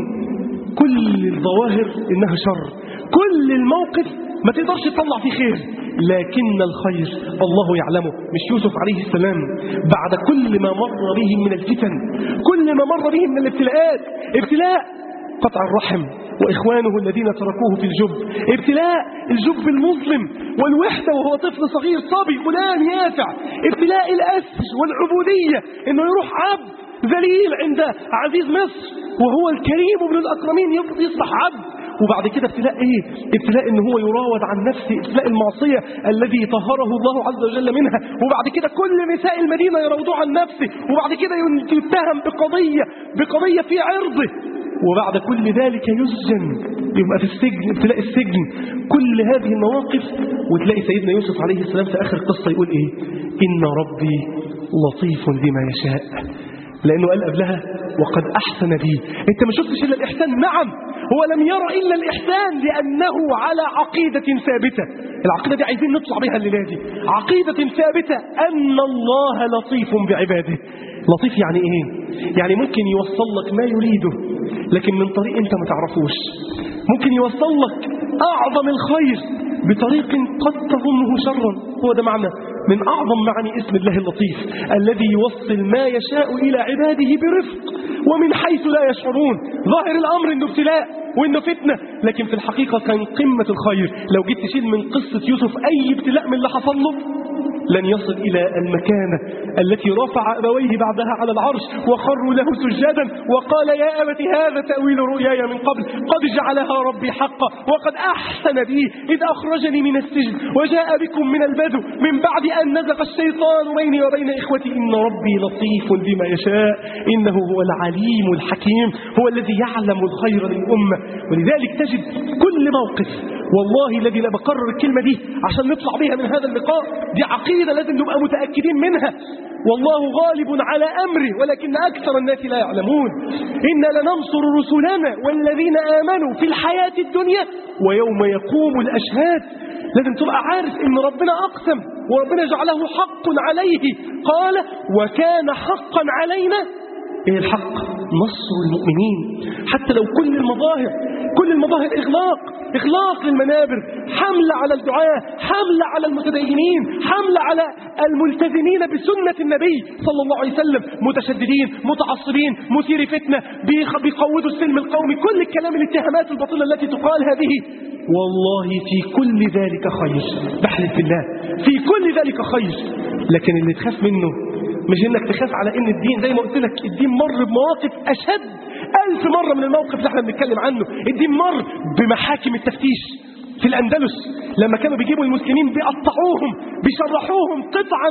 كل الظواهر إنها شر، كل الموقف ما تقدرش تطلع فيه خير، لكن الخير الله يعلمه. مش يوسف عليه السلام بعد كل ما مر به من الفتن، كل ما مر به من الابتلاءات، ابتلاء قطع الرحم وإخوانه الذين تركوه في الجب، ابتلاء الجب المظلم والوحدة وهو طفل صغير صبي غلام يافع، ابتلاء الأسر والعبودية إنه يروح عبد ذليل عند عزيز مصر وهو الكريم ابن الأكرمين يصبح عبد. وبعد كده ابتلاء ايه؟ ابتلاء ان هو يراود عن نفسه، ابتلاء المعصية الذي طهره الله عز وجل منها. وبعد كده كل نساء المدينة يراودوه عن نفسه، وبعد كده يتهم بقضية بقضية في عرضه، وبعد كل ذلك يسجن، يبقى في السجن، ابتلاء السجن. كل هذه المواقف وتلاقي سيدنا يوسف عليه السلام في آخر القصة يقول ايه؟ إن ربي لطيف بما يشاء. لأنه قال قبلها وقد أحسن بي. أنت ما شفتش إلا الإحسان؟ نعم، هو لم يرى إلا الإحسان لأنه على عقيدة ثابتة. العقيدة دي عايزين نطلع بها الليلة دي، عقيدة ثابتة أن الله لطيف بعباده. لطيف يعني إيه؟ يعني ممكن يوصل لك ما يريده لكن من طريق أنت ما تعرفوش، ممكن يوصل لك أعظم الخير بطريق قد تظنه شرا. هو ده معنى من أعظم معاني اسم الله اللطيف، الذي يوصل ما يشاء إلى عباده برفق ومن حيث لا يشعرون. ظاهر الأمر إنه ابتلاء وإنه فتنة، لكن في الحقيقة كان قمة الخير. لو جيت تشيل من قصة يوسف أي ابتلاء من اللي حصل له لن يصل إلى المكانة التي رفع أبويه بعدها على العرش وخروا له سجدا وقال يا أبت هذا تأويل رؤياي من قبل قد جعلها ربي حقا وقد أحسن بي إذ أخرجني من السجن وجاء بكم من البدو من بعد أن نزغ الشيطان بيني وبين إخوتي إن ربي لطيف بما يشاء إنه هو العليم الحكيم، هو الذي يعلم الخير للأمة. ولذلك تجد كل موقف، والله الذي لا بكرر الكلمة دي عشان نطلع بها من هذا اللقاء، دي عقيدة لازم نبقى متأكدين منها. والله غالب على أمره ولكن أكثر الناس لا يعلمون. إنا لننصر رسلنا والذين آمنوا في الحياة الدنيا ويوم يقوم الأشهاد. لازم تبقى عارف إن ربنا أقسم وربنا جعله حق عليه، قال وكان حقا علينا. إيه الحق؟ نصر المؤمنين. حتى لو كل المظاهر كل المظاهر إغلاق إغلاق للمنابر، حملة على الدعاة، حملة على المتدينين، حملة على الملتزمين بسنة النبي صلى الله عليه وسلم، متشددين متعصبين مثير فتنة بيقودوا السلم القومي، كل الكلام الاتهامات الباطلة التي تقال هذه، والله في كل ذلك خير، بحلف بالله في كل ذلك خير. لكن اللي تخاف منه مش انك تخاف على ان الدين زي ما قلت لك الدين مر بمواقف اشد ألف مرة من الموقف اللي احنا بنتكلم عنه. الدين مر بمحاكم التفتيش في الأندلس لما كانوا بيجيبوا المسلمين بيقطعوهم بيشرحوهم قطعا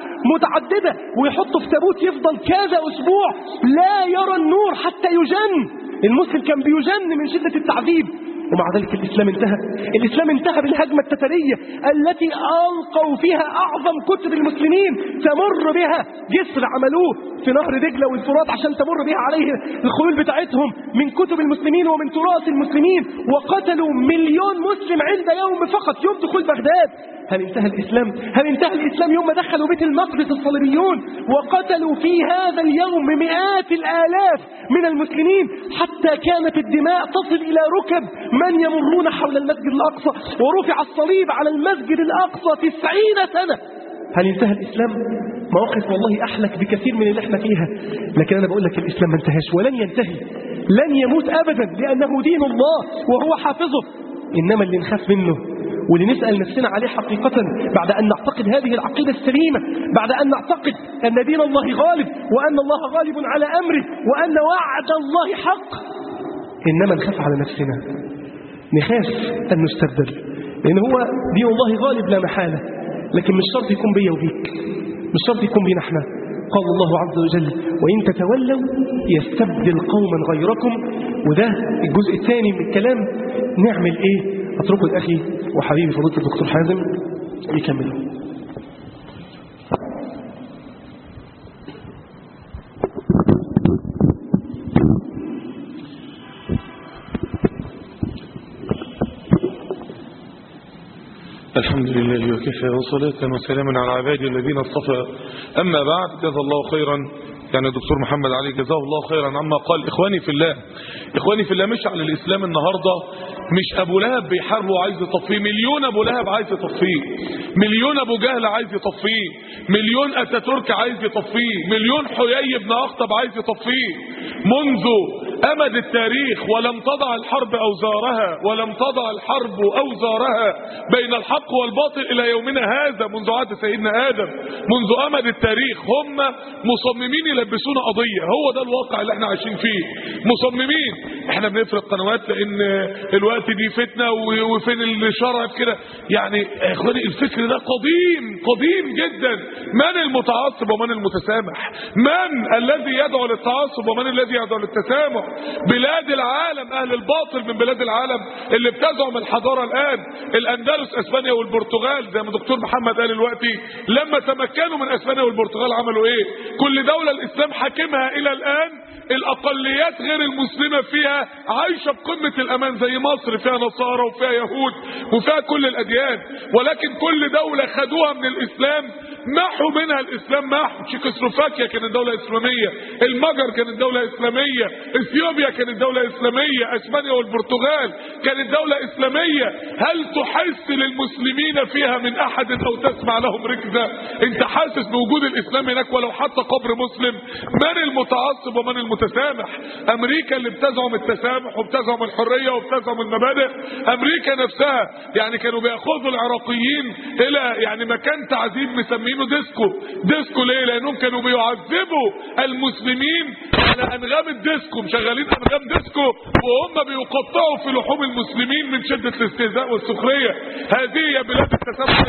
متعددة ويحطوا في تابوت يفضل كذا أسبوع لا يرى النور حتى يجن. المسلم كان بيجن من شدة التعذيب، ومع ذلك الإسلام انتهى. الإسلام انتهى بالهجمة التترية التي ألقوا فيها أعظم كتب المسلمين، تمر بها جسر عملوه في نهر دجلة والفرات عشان تمر بها عليه الخيول بتاعتهم من كتب المسلمين ومن تراث المسلمين، وقتلوا مليون مسلم عند يوم فقط، يوم دخول بغداد. هل انتهى الإسلام؟ هل انتهى الإسلام يوم ما دخلوا بيت المقدس الصليبيون وقتلوا في هذا اليوم مئات الآلاف من المسلمين حتى كانت الدماء تصل إلى ركب من يمرون حول المسجد الأقصى، ورفع الصليب على المسجد الأقصى تسعين سنة. هل انتهى الإسلام؟ مواقف والله أحلك بكثير من اللي احنا فيها، لكن أنا بقول لك الإسلام ما انتهاش ولن ينتهي، لن يموت أبدا لأنه دين الله وهو حافظه. إنما اللي نخاف منه واللي نسأل نفسنا عليه حقيقة بعد أن نعتقد هذه العقيدة السليمة، بعد أن نعتقد أن دين الله غالب وأن الله غالب على أمره وأن وعد الله حق، إنما نخاف على نفسنا، نخاف أن نستبدل، لأن هو دين الله غالب لا محالة، لكن مش شرط يكون بيا وبيك، مش شرط يكون بينا احنا. قال الله عز وجل وإن تتولوا يستبدل قوما غيركم. وده الجزء الثاني من الكلام. نعمل ايه؟ اتركه الأخي وحبيبي فضيلة الدكتور حازم يكمله. الحمد لله وكفى وصلاة وسلاما على عبادي الذين اصطفى. أما بعد، جزا الله خيرا يعني الدكتور محمد علي جزاه الله خيرا عما قال. إخواني في الله، إخواني في الله، مش على الإسلام النهاردة مش أبو لهب بيحاربه وعايز يطفيه، مليون أبو لهب عايز يطفيه، مليون أبو جهل عايز يطفيه، مليون أتاتورك عايز يطفيه، مليون حيي بن أخطب عايز يطفيه منذ أمد التاريخ، ولم تضع الحرب أوزارها، ولم تضع الحرب أوزارها بين الحق والباطل إلى يومنا هذا، منذ عهد سيدنا آدم، منذ أمد التاريخ. هم مصممين يلبسونا قضية، هو ده الواقع اللي احنا عايشين فيه، مصممين. احنا بنفرق قنوات لأن الوقت دلوقتي دي فتنه وفين الشرع في كده. يعني يا اخواني الفكر ده قديم قديم جدا. من المتعصب ومن المتسامح؟ من الذي يدعو للتعصب ومن الذي يدعو للتسامح؟ بلاد العالم، اهل الباطل من بلاد العالم اللي بتزعم الحضاره الان، الاندلس اسبانيا والبرتغال، زي ما دكتور محمد قال دلوقتي، لما تمكنوا من اسبانيا والبرتغال عملوا ايه؟ كل دوله الاسلام حاكمها الى الان الاقليات غير المسلمه فيها عايشه بقمه الامان، زي مصر فيها نصارى وفيها يهود وفيها كل الاديان، ولكن كل دوله خدوها من الاسلام محوا منها الاسلام محو. تشيكوسلوفاكيا كانت دوله اسلاميه، المجر كانت دوله اسلاميه، اثيوبيا كانت دوله اسلاميه، اسبانيا والبرتغال كانت دوله اسلاميه. هل تحس للمسلمين فيها من احد او تسمع لهم ركزه؟ انت حاسس بوجود الاسلام هناك ولو حتى قبر مسلم؟ من المتعصب ومن المتسامح؟ امريكا اللي بتزعم التسامح وبتزعم الحريه وبتزعم المبادئ، امريكا نفسها يعني كانوا بياخذوا العراقيين الى يعني مكان تعذيب مسمينه ديسكو. ديسكو ليه؟ لانهم كانوا بيعذبوا المسلمين على انغام الديسكو، مشغلين انغام ديسكو وهم بيقطعوا في لحوم المسلمين من شده الاستهزاء والسخريه. هذه هي بلاد التسامح.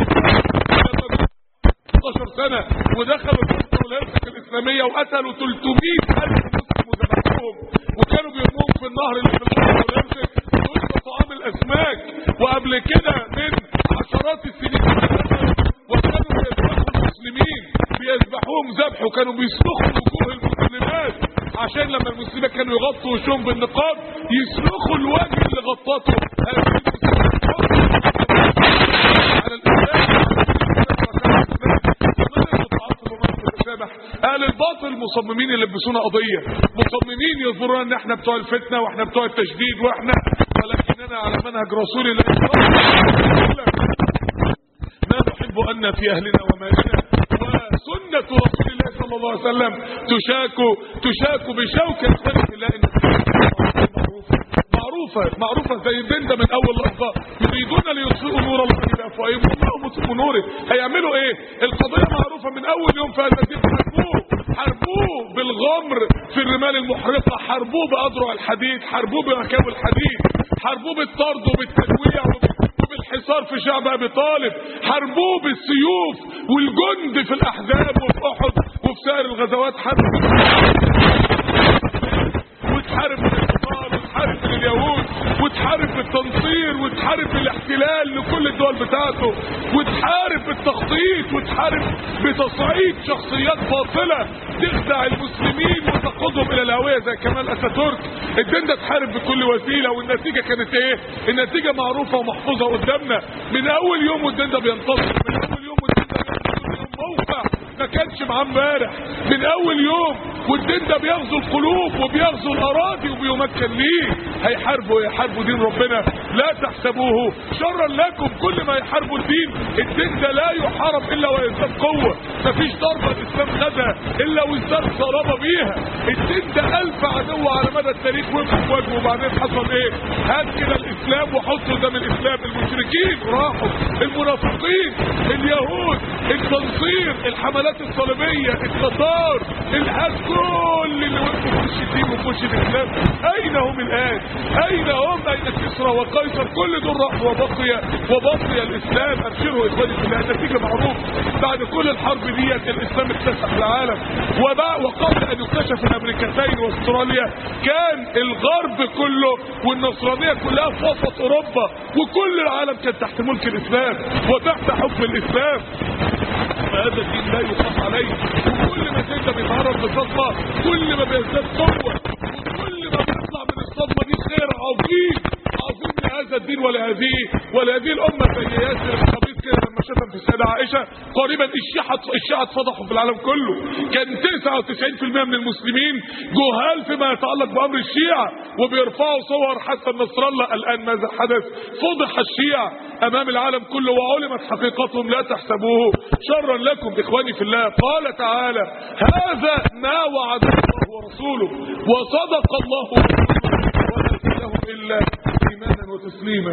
ستاشر سنه ودخلوا الولايات الاسلاميه وقتلوا ثلاثمائة ألف مسلم وذبحوهم، وكانوا بيرموهم في النهر اللي في الولايات دول طعام الاسماك. وقبل كده من عشرات السنين وكانوا بيذبحوا المسلمين، بيذبحوهم ذبح، وكانوا بيسلخوا وجوه المسلمات عشان لما المسلمين كانوا يغطوا وشهم بالنقاب يسلخوا الوجه اللي غطاته هذه المسلمين على الاسلام. اهل الباطل مصممين يلبسونا قضيه، مصممين يظهرون ان احنا بتوع الفتنه واحنا بتوع التشديد واحنا، ولكننا على منهج رسول الله ما نحب ان في اهلنا ومالنا وسنه رسول الله صلى الله عليه وسلم تشاك تشاك بشوكه خلق الله. ان معروفه معروفه زي الدين ده من اول لحظه، يريدون ليطفئوا نور الله بافواههم والله متم نوره. هيعملوا ايه؟ القضيه معروفه من اول يوم في المدينه. حاربوه حاربوه بالغمر في الرمال المحرقه، حاربوه باذرع الحديد، حاربوه بركاب الحديد، حاربوه بالطرد وبالتجويع وبالحصار في شعب ابي طالب، حاربوه بالسيوف والجند في الاحزاب وفي احد وفي سائر الغزوات. حاربوا وتحارب بالحصار وتحارب باليهود وتحارب بالتنصير وتحارب بالاحتلال لكل الدول بتاعته وتحارب بالتخطيط وتحارب بتصعيد شخصيات باطله تخدع المسلمين وتقودهم الى الهويه زي كمال اتاتورك. الدين ده تحارب بكل وسيله، والنتيجه كانت ايه؟ النتيجه معروفه ومحفوظه قدامنا من اول يوم، والدين ده بينتصر من اول يوم، والدين ده بينتصر موقع ما كانش معاه امبارح من اول يوم، والدين ده بيغزو القلوب وبيغزو الاراضي وبيمكن ليه. هيحاربوا يحاربوا دين ربنا، لا تحسبوه شرا لكم. كل ما يحاربوا الدين، الدين ده لا يحارب الا ويزداد قوه، مفيش ضربه الاسلام خدها الا وازداد صلابه بيها. الدين ده الف عدو على مدى التاريخ وقف في وجهه، وبعدين حصل ايه؟ هات كده الاسلام وحطه قدام الاسلام. المشركين راحوا، المنافقين، اليهود، التنصير، الحملات الصليبيه، التتار، الهاد، كل اللي وقفوا في وش الدين وفي وش الاسلام اين هم الان؟ اين هم؟ اين كسرى وقيصر؟ كل دول راحوا وبقي وبقي الاسلام. ابشروا اخواني في الله، النتيجه معروف. بعد كل الحرب ديت الاسلام اكتسح العالم، وقبل ان يكتشف الامريكتين واستراليا كان الغرب كله والنصرانيه كلها في وسط اوروبا، وكل العالم كان تحت ملك الاسلام وتحت حكم الاسلام. فهذا الدين لا يخاف عليه، وكل ما انت بيتعرض لصدمه كل ما بيزداد قوه، وكل ما بيطلع من الصدمه دي خير عظيم عظيم لهذا الدين ولهذه ولهذه الامه. زي ياسر الخبيث كده لما شتم في السيده عائشه، قريبا الشيعه الشيعه اتفضحوا في العالم كله. كان تسعة وتسعين بالمئة من المسلمين جهال فيما يتعلق بامر الشيعه، وبيرفعوا صور حتى نصر الله. الان ماذا حدث؟ فضح الشيعه امام العالم كله وعلمت حقيقتهم. لا تحسبوه شرا لكم اخواني في الله. قال تعالى: هذا ما وعد الله ورسوله وصدق الله ورسوله وما زادهم الا ايمانا وتسليما.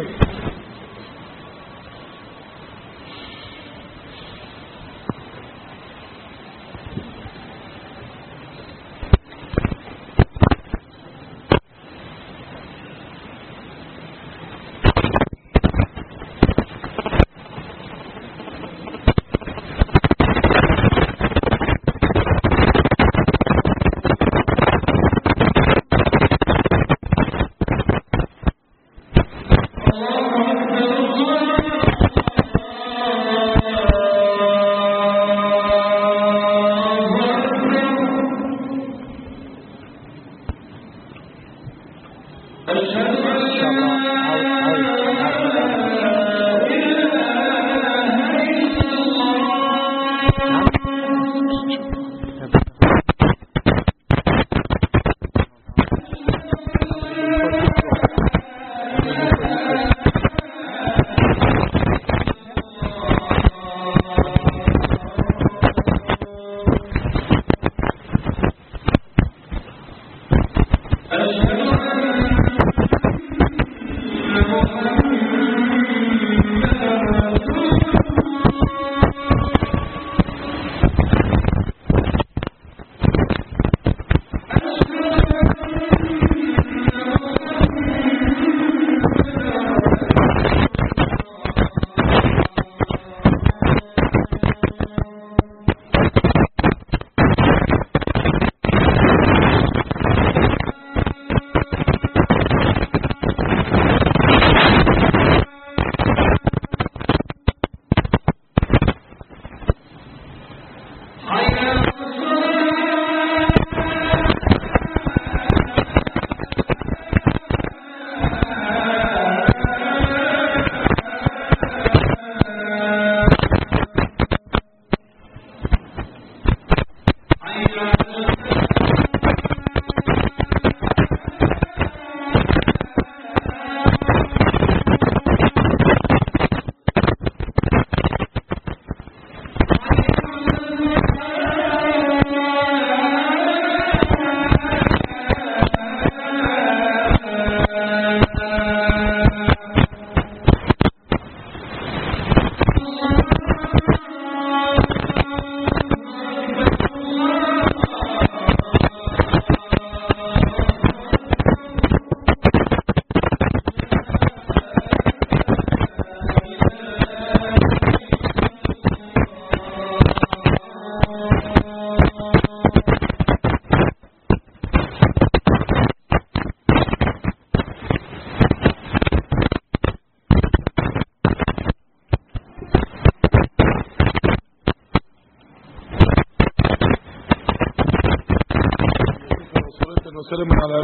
وسلم على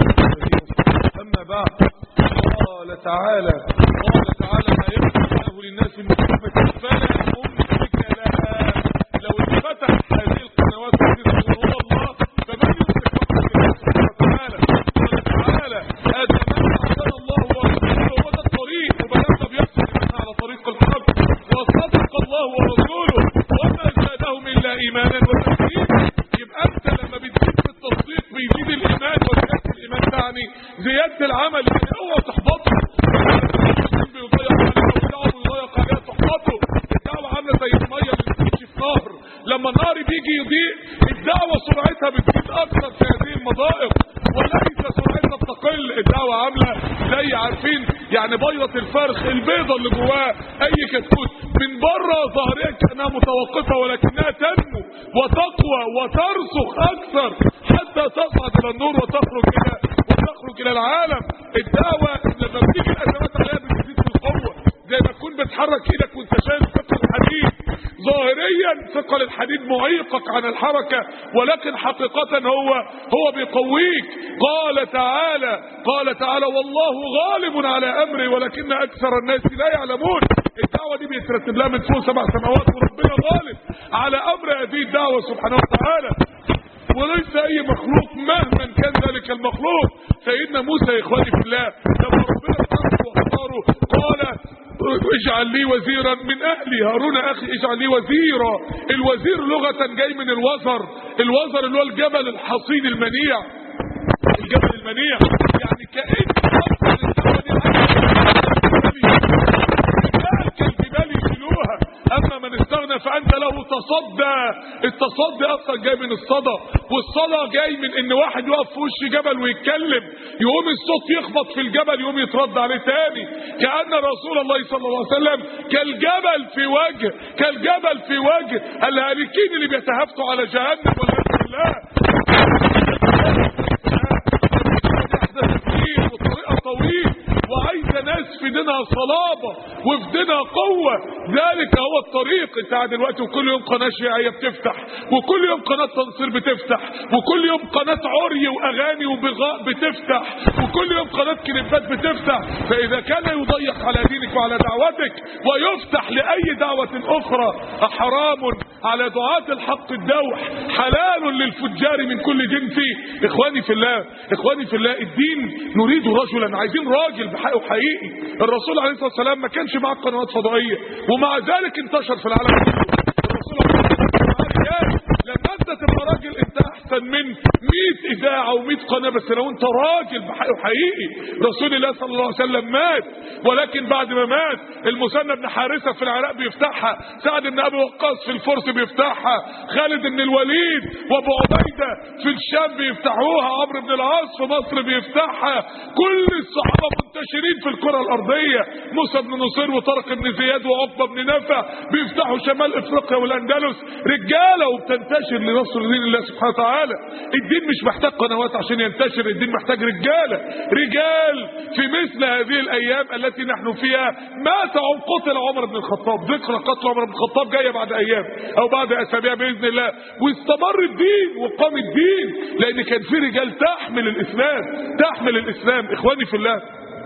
أما بعد قال تعالى قال تعالى ما يفتح له للناس من رحمة فلا ممسك لها. لو انفتح هذه القنوات وهذه هو الله فمن يمسك رحمة الله سبحانه وتعالى. قال تعالى هذا ما أعطانا الله ورسوله هو ده الطريق وبلغنا بيحصل لنا على طريق الحق وصدق الله ورسوله وما زادهم إلا إيمانا وتسليما. يبقى أنت لما بتزيد في التصديق بيزيد الإيمان وزيادة الإيمان تعني زيادة العمل. يعني اوعى تحبطه بيضيع عليها والدعوة بيضيق عليها تحبطه. الدعوة عاملة زي المية اللي بتمشي في نهر لما النهر بيجي يضيق الدعوة سرعتها بتزيد أكثر في هذه المضائق وليس سرعتها بتقل. الدعوة عاملة زي عارفين يعني بيضة الفرخ البيضة اللي جواه أي كتكوت من بره ظاهريا كأنها متوقفة ولكنها تنمو وتقوى وترسخ أكثر حتى تصعد إلى النور وتخرج إلى وتخرج إلى العالم. الدعوة لما بتيجي الأزمات عليها بتزيد في القوة زي ما تكون بتحرك إيدك وأنت شايل ثقل الحديد. ظاهريا ثقل الحديد معيقك عن الحركة ولكن حقيقة هو هو بيقويك. قال تعالى قال تعالى والله غالب على أمره ولكن أكثر الناس لا يعلمون. الدعوة دي بيترتب لها من فوق سبع سماوات وربنا غالب على أمر هذه الدعوة سبحانه وتعالى وليس أي مخلوق مهما كان ذلك المخلوق. سيدنا موسى يا إخواني في الله لما ربنا اختاره واختاره قال اجعل لي وزيرا من أهلي هارون أخي اجعل لي وزيرا. الوزير لغة جاي من الوزر. الوزر اللي هو الجبل الحصين المنيع. الجبل المنيع يعني كأن كالجبال يشيلوها. أما من استغنى فأنت له تصدى. التصدي أصلا جاي من الصدى والصدى جاي من إن واحد يقف في وش جبل ويتكلم يقوم الصوت يخبط في الجبل يقوم يترد عليه تاني. كأن رسول الله صلى الله عليه وسلم كالجبل في وجه كالجبل في وجه الهالكين اللي بيتهافتوا على جهنم والعياذ بالله. وطريقة طويل وعايزة ناس في دينها صلابة وفي دينها قوة. ذلك هو الطريق. انت دلوقتي وكل يوم قناة شيعية بتفتح وكل يوم قناة تنصير بتفتح وكل يوم قناة عري واغاني وبغاء بتفتح وكل يوم قناة كليبات بتفتح. فاذا كان يضيق على دينك وعلى دعوتك ويفتح لأي دعوة اخرى حرام على دعاة الحق الدوح حلال للفجار من كل جنس. اخواني في الله اخواني في الله الدين نريد رجلا عايزين راجل بحقه حقيقي. الرسول عليه الصلاة والسلام ما كانش معاه قنوات فضائية ومع ذلك انتشر في العالم كله. الرسول عليه الصلاة والسلام لما انت تبقى راجل انت احسن من مئة اذاعة ومئة قناة بس لو انت راجل بحقه حقيقي. رسول الله صلى الله عليه وسلم مات ولكن بعد ما مات المثنى بن حارثة في العراق بيفتحها. سعد بن ابي وقاص في الفرس بيفتحها. خالد بن الوليد وابو عبيدة في الشام بيفتحوها. عمرو بن العاص في مصر بيفتحها. كل الصحابة منتشرين في الكرة الارضية. موسى بن نصير وطارق بن زياد وعقبة بن نافع بيفتحوا شمال افريقيا والاندلس. رجالة وبتنتشر لنصر دين الله سبحانه وتعالى. الدين مش محتاج قنوات عشان ينتشر، الدين محتاج رجالة، رجال في مثل هذه الأيام التي نحن فيها. مات أو قتل عمر بن الخطاب، ذكرى قتل عمر بن الخطاب جاية بعد أيام أو بعد أسابيع بإذن الله، واستمر الدين وقام الدين لأن كان في رجال تحمل الإسلام، تحمل الإسلام. إخواني في الله،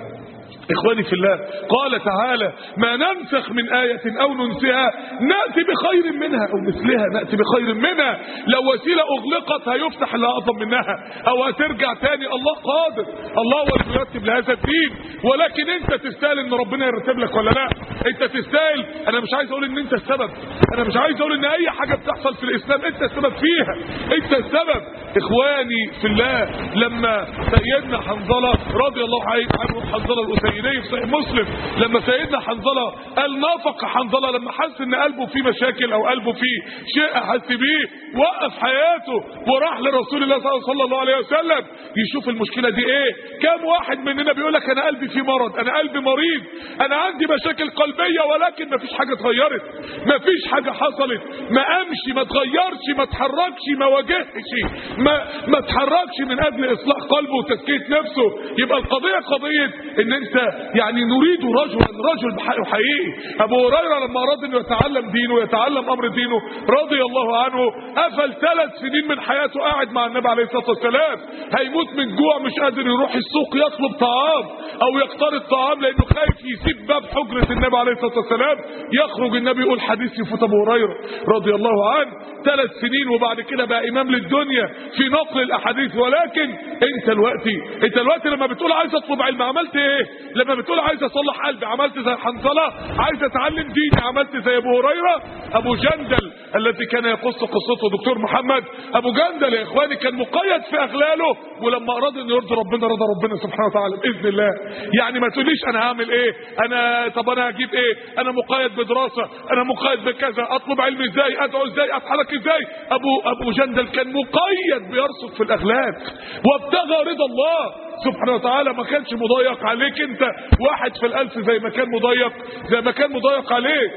إخواني في الله، قال تعالى: ما ننسخ من آية أو ننسها نأتي بخير منها أو مثلها، نأتي بخير منها. لو وسيلة أغلقت هيفتح لها أعظم منها أو هترجع تاني. الله قادر، الله هو اللي يرتب لهذا الدين، ولكن أنت تستاهل إن ربنا يرتب لك ولا لا؟ أنت تستاهل. أنا مش عايز أقول إن أنت السبب، أنا مش عايز أقول إن أي حاجة بتحصل في الإسلام أنت السبب فيها، أنت السبب. إخواني في الله، لما سيدنا حنظلة رضي الله عنه، حنظلة الأسيدي في صحيح مسلم، لما سيدنا حنظلة قال نافق حنظلة لما حس ان قلبه فيه مشاكل او قلبه فيه شيء حس بيه، وقف حياته وراح لرسول الله صلى الله عليه وسلم يشوف المشكلة دي ايه. كام واحد مننا بيقول لك انا قلبي فيه مرض، انا قلبي مريض، انا عندي مشاكل قلبية، ولكن ما فيش حاجة اتغيرت، ما فيش حاجة حصلت، ما امشي، ما اتغيرش، ما اتحركش، ما واجهش، ما ما اتحركش من اجل اصلاح قلبه وتزكية نفسه. يبقى القضية قضية ان انت يعني نريد رجلا، رجل بحقه حقيقي. ابو هريره لما اراد انه يتعلم دينه ويتعلم امر دينه رضي الله عنه، قفل ثلاث سنين من حياته قاعد مع النبي عليه الصلاه والسلام، هيموت من جوع، مش قادر يروح السوق يطلب طعام او يقترض طعام لانه خايف يسيب باب حجره النبي عليه الصلاه والسلام. يخرج النبي يقول حديث يفوت ابو هريره رضي الله عنه. ثلاث سنين وبعد كده بقى امام للدنيا في نقل الاحاديث. ولكن انت دلوقتي، انت دلوقتي لما بتقول عايز اطلب علم عملت ايه؟ لما بتقول عايز اصلح قلبي عملت زي حنظلة؟ عايز اتعلم ديني عملت زي ابو هريره؟ ابو جندل الذي كان يقص قصته دكتور محمد، ابو جندل يا اخواني كان مقيد في اغلاله، ولما اراد انه يرضي ربنا رضى ربنا سبحانه وتعالى باذن الله. يعني ما تقوليش انا هعمل ايه، انا طب انا هجيب ايه، انا مقيد بدراسه، انا مقيد بكذا، اطلب علم ازاي، ادعو ازاي، اتحرك ازاي. ابو ابو جندل كان مقيد بيرصد في الاغلال وابتغى رضا الله سبحانه وتعالى. ما كانش مضيق عليك انت واحد في الالف زي ما كان مضيق زي ما كان مضيق عليك.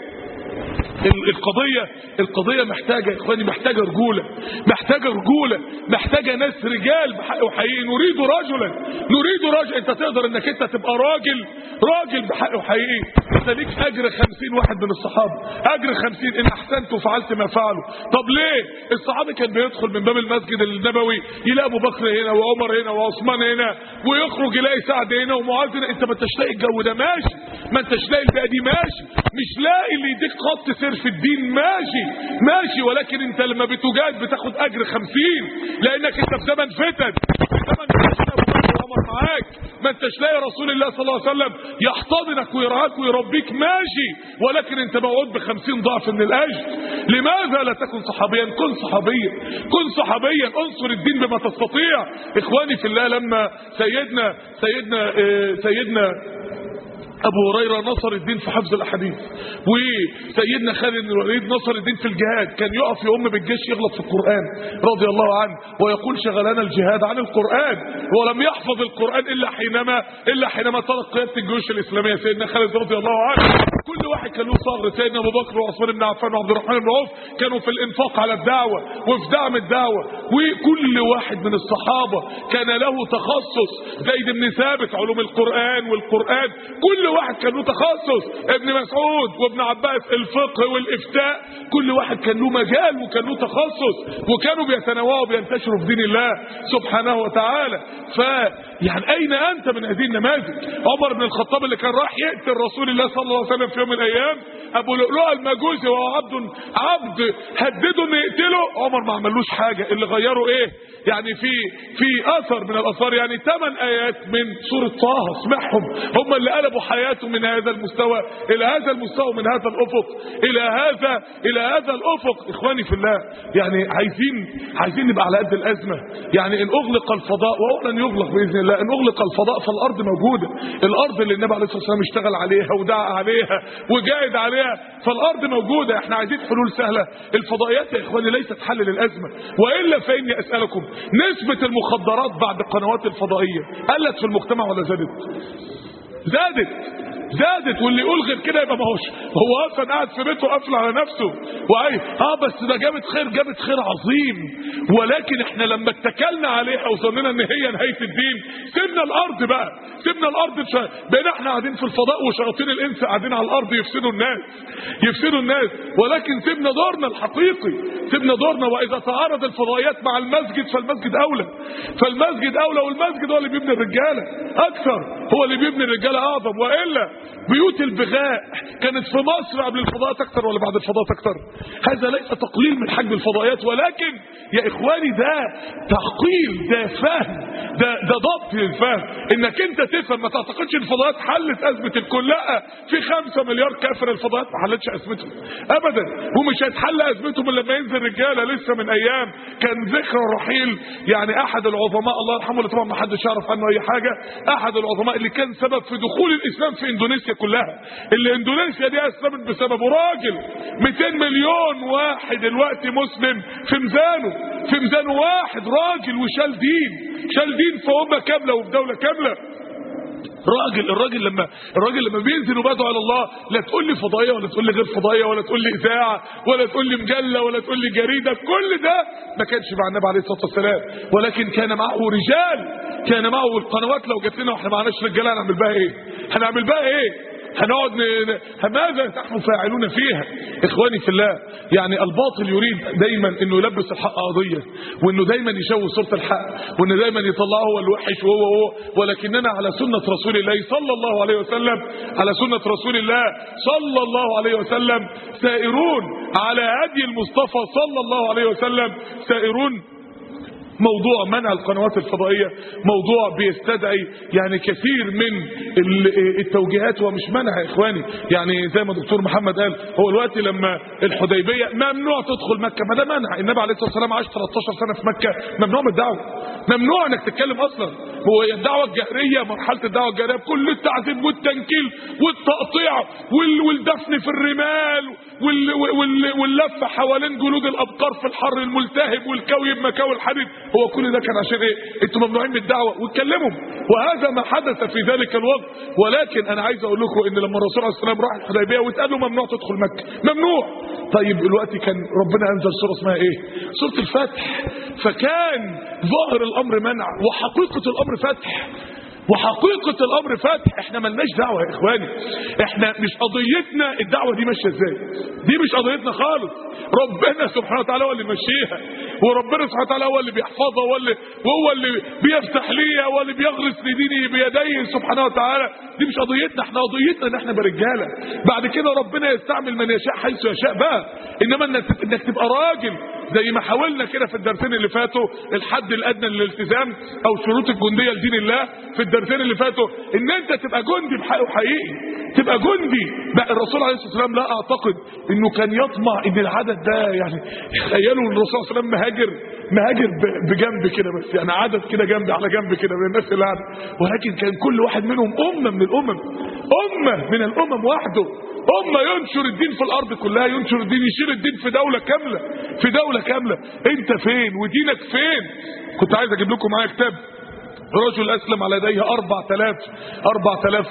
القضية القضية محتاجة يا اخواني، محتاجة رجولة، محتاجة رجولة، محتاجة ناس رجال بحق وحقيقي. نريد رجلا، نريد رجل. انت تقدر انك انت تبقى راجل، راجل بحق وحقيقي. انت ليك اجر خمسين واحد من الصحابة، اجر خمسين ان احسنت وفعلت ما فعلوا. طب ليه؟ الصحابي كان بيدخل من باب المسجد النبوي يلاقي ابو بكر هنا وعمر هنا وعثمان هنا، ويخرج يلاقي سعد هنا ومعاذ هنا. انت ما انتش لاقي الجو ده ماشي، ما انتش لاقي البيئة دي ماشي، مش لاقي اللي يديك خط سير في الدين ماشي ماشي. ولكن انت لما بتجاهد بتاخد اجر خمسين، لانك انت في زمن فتن، في زمن فتن ابو بكر وعمر معاك. ما انتش لاقي رسول الله صلى الله عليه وسلم يحتضنك ويرعاك ويربيك ماشي، ولكن انت موعود بخمسين ضعف من الاجر. لماذا لا تكن صحابيا؟ كن صحابيا، كن صحابيا، انصر الدين بما تستطيع. اخواني في الله، لما سيدنا سيدنا اه سيدنا ابو هريره نصر الدين في حفظ الاحاديث، وسيدنا خالد بن الوليد نصر الدين في الجهاد، كان يقف يوم بالجيش يغلط في القران رضي الله عنه ويقول شغلنا الجهاد عن القران، ولم يحفظ القران الا حينما الا حينما ترك قياده الجيوش الاسلاميه. سيدنا خالد رضي الله عنه كل واحد كان له صغر. سيدنا ابو بكر وعثمان بن عفان وعبد الرحمن بن عوف كانوا في الانفاق على الدعوه وفي دعم الدعوه، وكل واحد من الصحابه كان له تخصص. زيد بن ثابت علوم القران والقران، كل واحد كان له تخصص. ابن مسعود وابن عباس الفقه والافتاء، كل واحد كان له مجال وكان له تخصص، وكانوا بيتنوعوا وبينتشروا في دين الله سبحانه وتعالى. فيعني اين انت من هذه النماذج؟ عمر بن الخطاب اللي كان راح يقتل رسول الله صلى الله عليه وسلم في يوم من الايام، ابو لؤلؤه المجوسي وهو عبد عبد هدده انه يقتله، عمر ما عملوش حاجه. اللي غيروا ايه؟ يعني في في اثر من الاثار، يعني ثمان ايات من سوره طه اسمعهم، هم اللي قلبوا حياته من هذا المستوى الى هذا المستوى، من هذا الافق الى هذا الى هذا الافق. اخواني في الله، يعني عايزين عايزين نبقى على قد الازمه. يعني ان اغلق الفضاء، وهو لن يغلق باذن الله، ان اغلق الفضاء فالارض موجوده، الارض اللي النبي عليه الصلاه والسلام اشتغل عليها ودعا عليها وجاهد عليها، فالارض موجوده. احنا عايزين حلول سهله. الفضائيات يا اخواني ليست حل للازمه، والا فاني اسالكم، نسبه المخدرات بعد القنوات الفضائيه قلت في المجتمع ولا زادت؟ زادت زادت واللي يقول غير كده يبقى ما هوش هو اصلا قاعد في بيته قافل على نفسه وعاي اه بس ده جابت خير جابت خير عظيم. ولكن احنا لما اتكلنا عليها وظننا ان هي نهايه الدين سيبنا الارض بقى سيبنا الارض بقينا احنا قاعدين في الفضاء وشياطين الانس قاعدين على الارض يفسدوا الناس يفسدوا الناس. ولكن سيبنا دورنا الحقيقي سيبنا دورنا. واذا تعارض الفضائيات مع المسجد فالمسجد اولى فالمسجد اولى والمسجد هو اللي بيبني الرجاله اكثر هو اللي بيبني الرجاله اعظم. والا بيوت البغاء كانت في مصر قبل الفضاءات اكتر ولا بعد الفضاءات اكتر؟ هذا ليس تقليل من حجم الفضائيات ولكن يا اخواني ده تعقيل ده فهم ده ده ضبط للفهم. انك انت تفهم ما تعتقدش ان الفضائيات حلت ازمه الكل. لا في خمسة مليار كافر الفضائيات ما حلتش ازمتهم ابدا ومش هيتحل ازمتهم الا لما ينزل رجاله. لسه من ايام كان ذكرى رحيل يعني احد العظماء الله يرحمه اللي طبعا ما حدش يعرف عنه اي حاجه احد العظماء اللي كان سبب في دخول الاسلام في اندونيسيا كلها. اللي اندونيسيا دي اسلمت بسببه راجل مئتين مليون واحد دلوقتي مسلم في ميزانه في ميزانه واحد راجل وشال دين شال دين في امه كامله وفي دوله كامله. راجل الراجل لما الراجل لما بينزل وبدعو على الله لا تقول لي فضائيه ولا تقول لي غير فضائيه ولا تقول لي اذاعه ولا تقول لي مجله ولا تقول لي جريده. كل ده ما كانش مع النبي عليه الصلاه والسلام ولكن كان معه رجال كان معه القنوات. لو جت لنا واحنا معناش رجاله هنعمل بها ايه؟ هنعمل بها ايه؟ هنقعد ن... ماذا نحن فاعلون فيها؟ اخواني في الله يعني الباطل يريد دايما انه يلبس الحق قضيه وانه دايما يشوه صوره الحق وانه دايما يطلعه هو الوحش وهو هو. ولكننا على سنه رسول الله صلى الله عليه وسلم على سنه رسول الله صلى الله عليه وسلم سائرون على هدي المصطفى صلى الله عليه وسلم سائرون. موضوع منع القنوات الفضائية موضوع بيستدعي يعني كثير من التوجيهات ومش منع يا اخواني. يعني زي ما دكتور محمد قال هو الوقت لما الحديبية ممنوع تدخل مكة ما ده منع. النبي عليه الصلاة والسلام عاش ثلاثة عشر سنة في مكة ممنوع من الدعوة ممنوع انك تتكلم اصلا. هو الدعوة الجهرية مرحلة الدعوة الجهرية بكل التعذيب والتنكيل والتقطيع والدفن في الرمال واللفة حوالين جلود الابقار في الحر الملتهب والكوي بمكاوي الحديد. هو كل ده كان عشان ايه؟ انتوا ممنوعين من الدعوه واتكلموا وهذا ما حدث في ذلك الوقت. ولكن انا عايز اقول لكم ان لما الرسول عليه السلام راح الحديبيه واتقال له ممنوع تدخل مكه ممنوع. طيب دلوقتي كان ربنا انزل سوره اسمها ايه؟ سوره الفتح. فكان ظاهر الامر منع وحقيقه الامر فتح وحقيقة الامر فتح. احنا ملناش دعوة يا اخواني. احنا مش قضيتنا الدعوة دي ماشية ازاي دي مش قضيتنا خالص. ربنا سبحانه وتعالى هو اللي ماشيها وربنا سبحانه وتعالى هو اللي بيحفظها وهو اللي وهو اللي بيفتح ليها وهو اللي بيغرس لدينه بيديه سبحانه وتعالى. دي مش قضيتنا. احنا قضيتنا ان احنا برجاله. بعد كده ربنا يستعمل من يشاء حيث يشاء بقى. انما انك, إنك تبقى راجل زي ما حاولنا كده في الدرسين اللي فاتوا الحد الادنى للالتزام او شروط الجنديه لدين الله في الدرسين اللي فاتوا ان انت تبقى جندي بحقه حقيقي تبقى جندي. بقى الرسول عليه الصلاه والسلام لا اعتقد انه كان يطمع ان العدد ده يعني تخيلوا ان الرسول صلى الله عليه وسلم مهاجر مهاجر بجنب كده بس يعني عدد كده جنب على جنب كده من الناس اللي قاعده. ولكن كان كل واحد منهم امه من الامم امه من الامم وحده أمة ينشر الدين في الأرض كلها ينشر الدين يشير الدين في دولة كاملة في دولة كاملة. أنت فين ودينك فين؟ كنت عايز أجيب لكم معايا كتاب رجل أسلم على يديه أربعة آلاف أربعة آلاف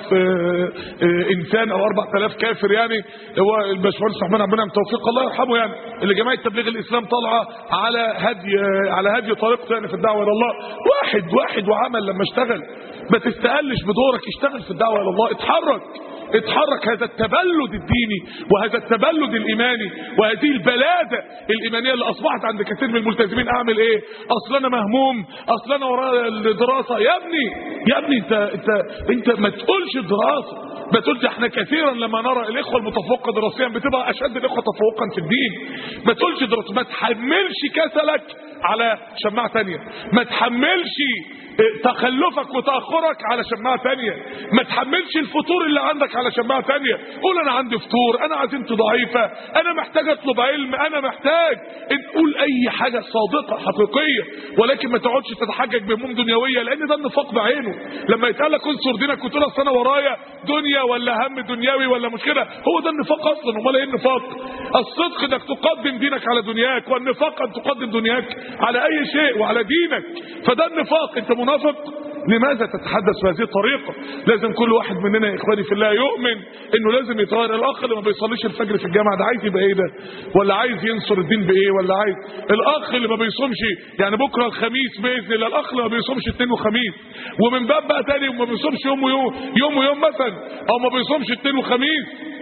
إنسان أو أربعة آلاف كافر. يعني هو الباشمهندس رحمن عبد المنعم توفيق الله يرحمه يعني اللي جماعة تبليغ الإسلام طالعة على هدي على هدي طريقته يعني في الدعوة إلى الله. واحد واحد وعمل لما اشتغل. ما تستقلش بدورك اشتغل في الدعوة إلى الله. اتحرك اتحرك. هذا التبلد الديني وهذا التبلد الإيماني وهذه البلادة الإيمانية اللي أصبحت عند كثير من الملتزمين. أعمل إيه؟ أصل أنا مهموم أصل أنا وراء الدراسة. يا ابني يا ابني انت انت انت ما تقولش الدراسة ما تقولش. احنا كثيرا لما نرى الإخوة المتفوقة دراسيا بتبقى أشد الإخوة تفوقا في الدين. ما تقولش دراسة. ما تحملش كسلك على شماعة تانية. ما تحملش تخلفك وتأخرك على شماعة تانية. ما تحملش الفطور اللي عندك على شماعة تانية. قول انا عندي فطور انا عزيمتي ضعيفة انا محتاج اطلب علم انا محتاج. قول اي حاجة صادقة حقيقية ولكن ما تقعدش تتحجج بهموم دنيوية لان ده النفاق بعينه. لما يتقال لك انصر دينك وتقول اصل انا ورايا دنيا ولا هم دنيوي ولا مشكلة هو ده النفاق اصلا. امال ايه النفاق؟ الصدق انك تقدم دينك على دنياك والنفاق ان تقدم دنياك على اي شيء وعلى دينك. فده النفاق. انت منافق لماذا تتحدث بهذه الطريقة؟ لازم كل واحد مننا يا إخواني في الله يؤمن إنه لازم يتغير. الأخ اللي ما بيصليش الفجر في الجامعة ده عايز يبقى إيه ده؟ ولا عايز ينصر الدين بإيه؟ ولا عايز الأخ اللي ما بيصومش يعني بكرة الخميس بإذن الله، الأخ اللي ما بيصومش اثنين وخميس ومن باب بقى تاني وما بيصومش يوم ويوم يوم ويوم مثلا، أو ما بيصومش اثنين وخميس،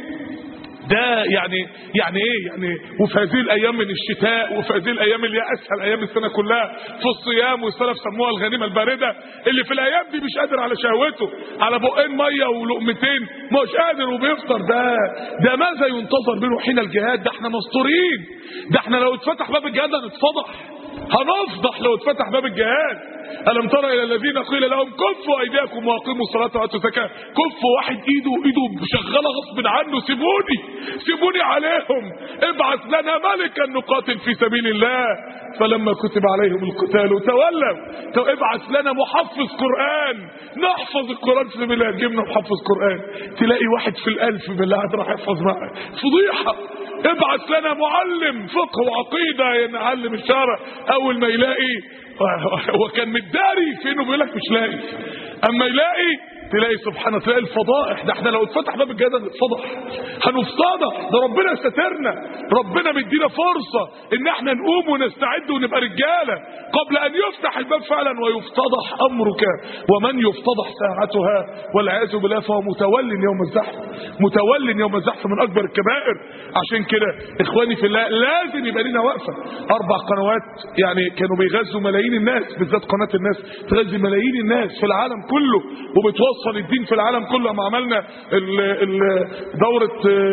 ده يعني يعني ايه يعني؟ وفي هذه الايام من الشتاء وفي هذه الايام اللي هي اسهل ايام السنه كلها في الصيام، والسلف سموها الغنيمه البارده، اللي في الايام دي مش قادر على شهوته، على بقين ميه ولقمتين مش قادر وبيفطر، ده ده ماذا ينتظر منه حين الجهاد؟ ده احنا مستورين، ده احنا لو اتفتح باب الجهاد هنتفضح، هنفضح لو اتفتح باب الجهاد. ألم ترى إلى الذين قيل لهم كفوا أيديكم وأقيموا الصلاة وآتوا الزكاة؟ كفوا واحد إيده إيده شغالة غصب عنه، سيبوني سيبوني عليهم، ابعث لنا ملكا نقاتل في سبيل الله، فلما كتب عليهم القتال تولوا. طب ابعث لنا محفظ قرآن نحفظ القرآن في سبيل الله، جبنا محفظ قرآن تلاقي واحد في الألف بالله راح يحفظ معاه، فضيحة. ابعث لنا معلم فقه وعقيدة نعلم الشارع، أول ما يلاقي هو كان متداري فينه بيقول لك مش لاقي، اما يلاقي تلاقي سبحانه تلاقي الفضائح. ده احنا لو اتفتح باب الجهاد هنتفضح، هنفتضح، ده ربنا سترنا، ربنا مدينا فرصه ان احنا نقوم ونستعد ونبقى رجاله قبل ان يفتح الباب فعلا ويفتضح امرك، ومن يفتضح ساعتها والعياذ بالله فهو متول يوم الزحف، متول يوم الزحف من اكبر الكبائر. عشان كده اخواني في الله لازم يبقى لنا وقفه. اربع قنوات يعني كانوا بيغذوا ملايين الناس، بالذات قناه الناس تغذي ملايين الناس في العالم كله وبتوصل وصل الدين في العالم كله. ما عملنا ال ال دورة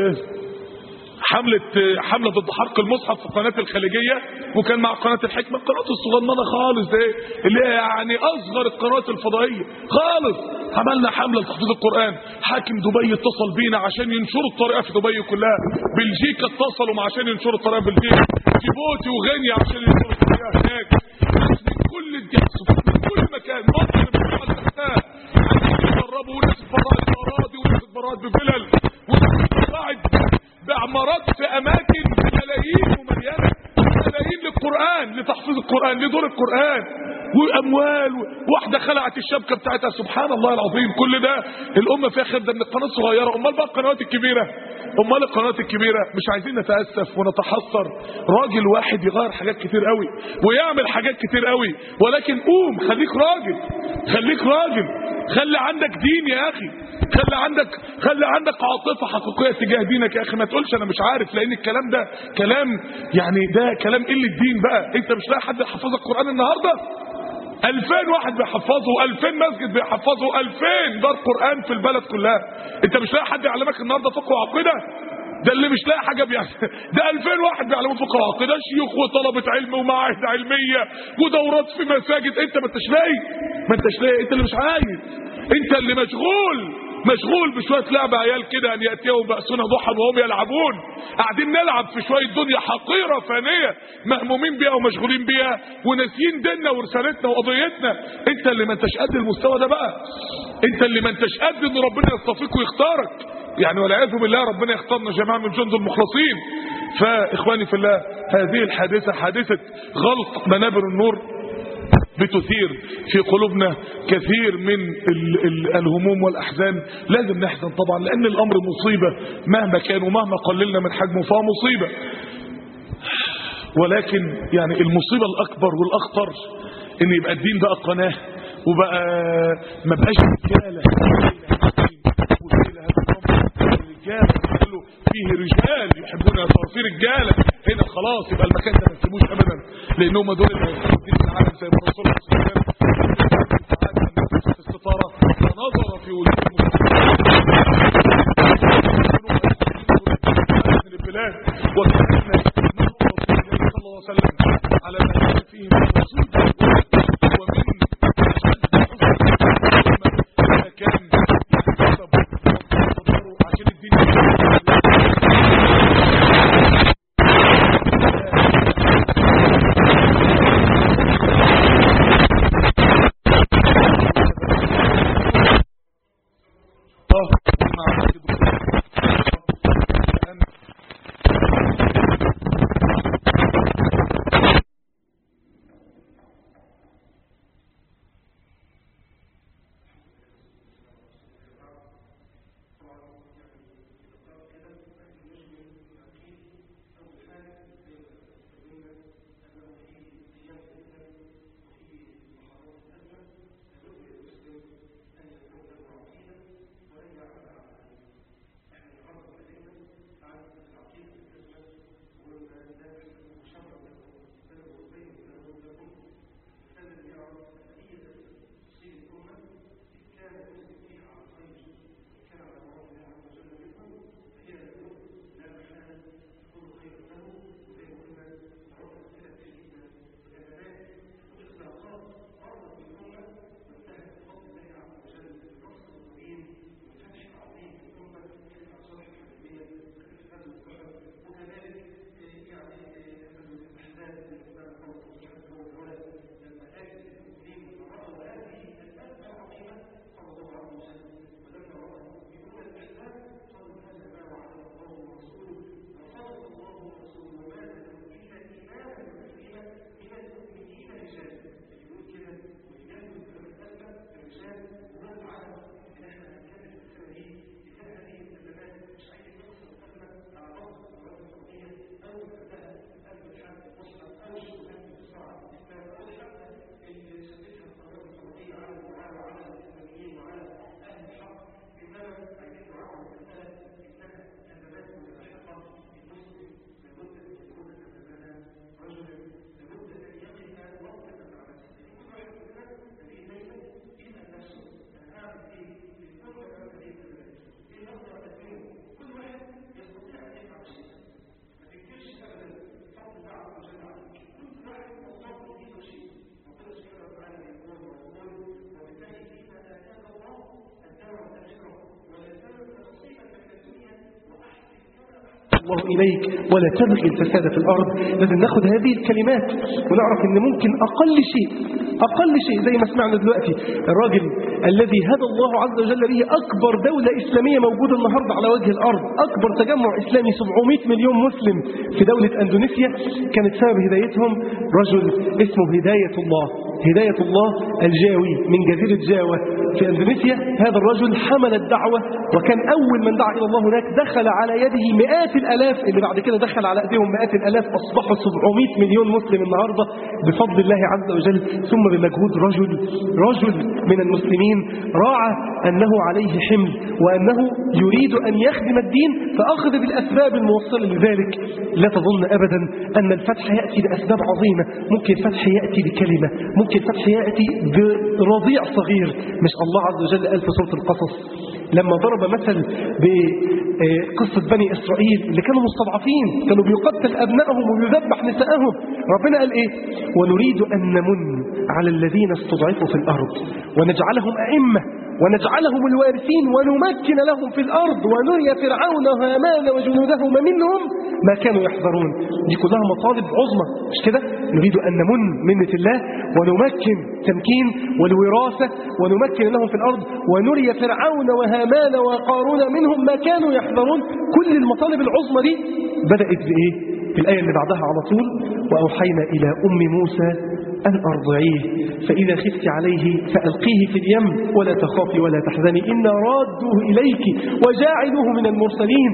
حملة حملة ضد حرق المصحف في قناة الخليجية، وكان مع قناة الحكمة القناة الصغننة خالص دي اللي هي يعني أصغر القنوات الفضائية خالص. عملنا حملة لتحفيظ القرآن، حاكم دبي اتصل بينا عشان ينشروا الطريقة في دبي كلها، بلجيكا اتصلوا مع عشان ينشروا الطريقة في بلجيكا، جيبوتي وغينيا عشان ينشروا الطريقة هناك، من كل الجهات من كل مكان، مصر بتحمل تحتها يجربوا، وناس اتبرعت بأراضي وناس اتبرعت بفلل وناس اتبرعت بعمارات في اماكن بملايين ومليانه ملايين للقران، لتحفيظ القران، لدور القران، واموال. واحده خلعت الشبكه بتاعتها، سبحان الله العظيم. كل ده الامه فيها خير، ده من القناه الصغيره، امال بقى القنوات الكبيره، امال القنوات الكبيره. مش عايزين نتاسف ونتحسر، راجل واحد يغير حاجات كتير قوي ويعمل حاجات كتير قوي، ولكن قوم خليك راجل، خليك راجل، خلي عندك دين يا اخي، خلي عندك خلي عندك عاطفه حقيقيه تجاه دينك يا اخي. ما تقولش انا مش عارف، لان الكلام ده كلام يعني ده كلام قله الدين بقى. انت مش لاقي حد يحفظك القران النهارده؟ ألفين واحد بيحفظوا، ألفين مسجد بيحفظوا، ألفين دار قرآن في البلد كلها. انت مش لاقي حد يعلمك النهارده فقه وعقيده؟ ده اللي مش لاقي حاجه بيعمل ده ألفين واحد بيعلموا فقه وعقيده، شيوخ وطلبه علم ومعاهد علميه ودورات في مساجد. انت ما انتش لاقي، ما انتش لاقي، انت اللي مش عايز، انت اللي مشغول مشغول بشويه لعب عيال كده، ان ياتيهم باسنا ضحى وهم يلعبون، قاعدين نلعب في شويه دنيا حقيره فانيه مهمومين بيها ومشغولين بيها وناسيين ديننا ورسالتنا وقضيتنا. انت اللي ما انتش قد المستوى ده بقى، انت اللي ما انتش قد ان ربنا يصطفيك ويختارك يعني، والعياذ بالله ربنا يختارنا جميعا من جند المخلصين. فاخواني في الله هذه الحادثه حادثه غلق منابر النور بتثير في قلوبنا كثير من ال ال الهموم والأحزان. لازم نحزن طبعا، لأن الأمر مصيبة مهما كان ومهما قللنا من حجمه فهو مصيبة، ولكن يعني المصيبة الأكبر والأخطر إن يبقى الدين بقى قناة وبقى ما بقاش رجالة، الرجالة فيه رجال يحبون يصير فيه رجالة هنا خلاص، يبقى المكان ده ما نسيبوش أبدا، لأنهم دول اللي هيخلوا الدين في العالم زي ما الرسول صلى الله عليه وسلم في الستارة فنظر في وجوههم من البلاد، وكان نصر رسول الله صلى الله عليه وسلم على ما كان فيه من مصيبة ومن ما كان يكتسب عشان الدين الله إليك ولا تبغي الفساد في الأرض. لازم ناخد هذه الكلمات ونعرف أن ممكن أقل شيء أقل شيء زي ما سمعنا دلوقتي الراجل الذي هدى الله عز وجل به أكبر دولة إسلامية موجودة النهاردة على وجه الأرض، أكبر تجمع إسلامي سبعمائة مليون مسلم في دولة أندونيسيا، كانت سبب هدايتهم رجل اسمه هداية الله هداية الله الجاوي من جزيرة جاوة في أندونيسيا. هذا الرجل حمل الدعوة وكان أول من دعا إلى الله هناك، دخل على يده مئات الألاف، اللي بعد كده دخل على أيديهم مئات الألاف، أصبحوا سبعمائة مليون مسلم النهاردة بفضل الله عز وجل، ثم بمجهود رجل رجل من المسلمين راعى أنه عليه حمل وأنه يريد أن يخدم الدين فأخذ بالأسباب الموصلة لذلك. لا تظن أبدا أن الفتح يأتي بأسباب عظيمة، ممكن الفتح يأتي بكلمة، ممكن الفتح يأتي برضيع صغير. مش الله عز وجل قال في سورة القصص لما ضرب مثل بقصة بني إسرائيل اللي كانوا مستضعفين، كانوا بيقتل أبنائهم ويذبح نسائهم، ربنا قال إيه؟ ونريد أن نمن على الذين استضعفوا في الأرض ونجعلهم أئمة ونجعلهم الوارثين ونمكن لهم في الأرض ونري فرعون وهامان وجنودهما منهم ما كانوا يحذرون. دي كلها مطالب عظمى، مش كده؟ نريد أن نمن منة الله ونمكن تمكين والوراثة ونمكن لهم في الأرض ونري فرعون وهامان وقارون منهم ما كانوا يحذرون. كل المطالب العظمى دي بدأت بإيه؟ في الآية اللي بعدها على طول وأوحينا إلى أم موسى أن أرضعيه فإذا خفت عليه فألقيه في اليم ولا تخافي ولا تحزني إنا رادوه إليك وجاعلوه من المرسلين.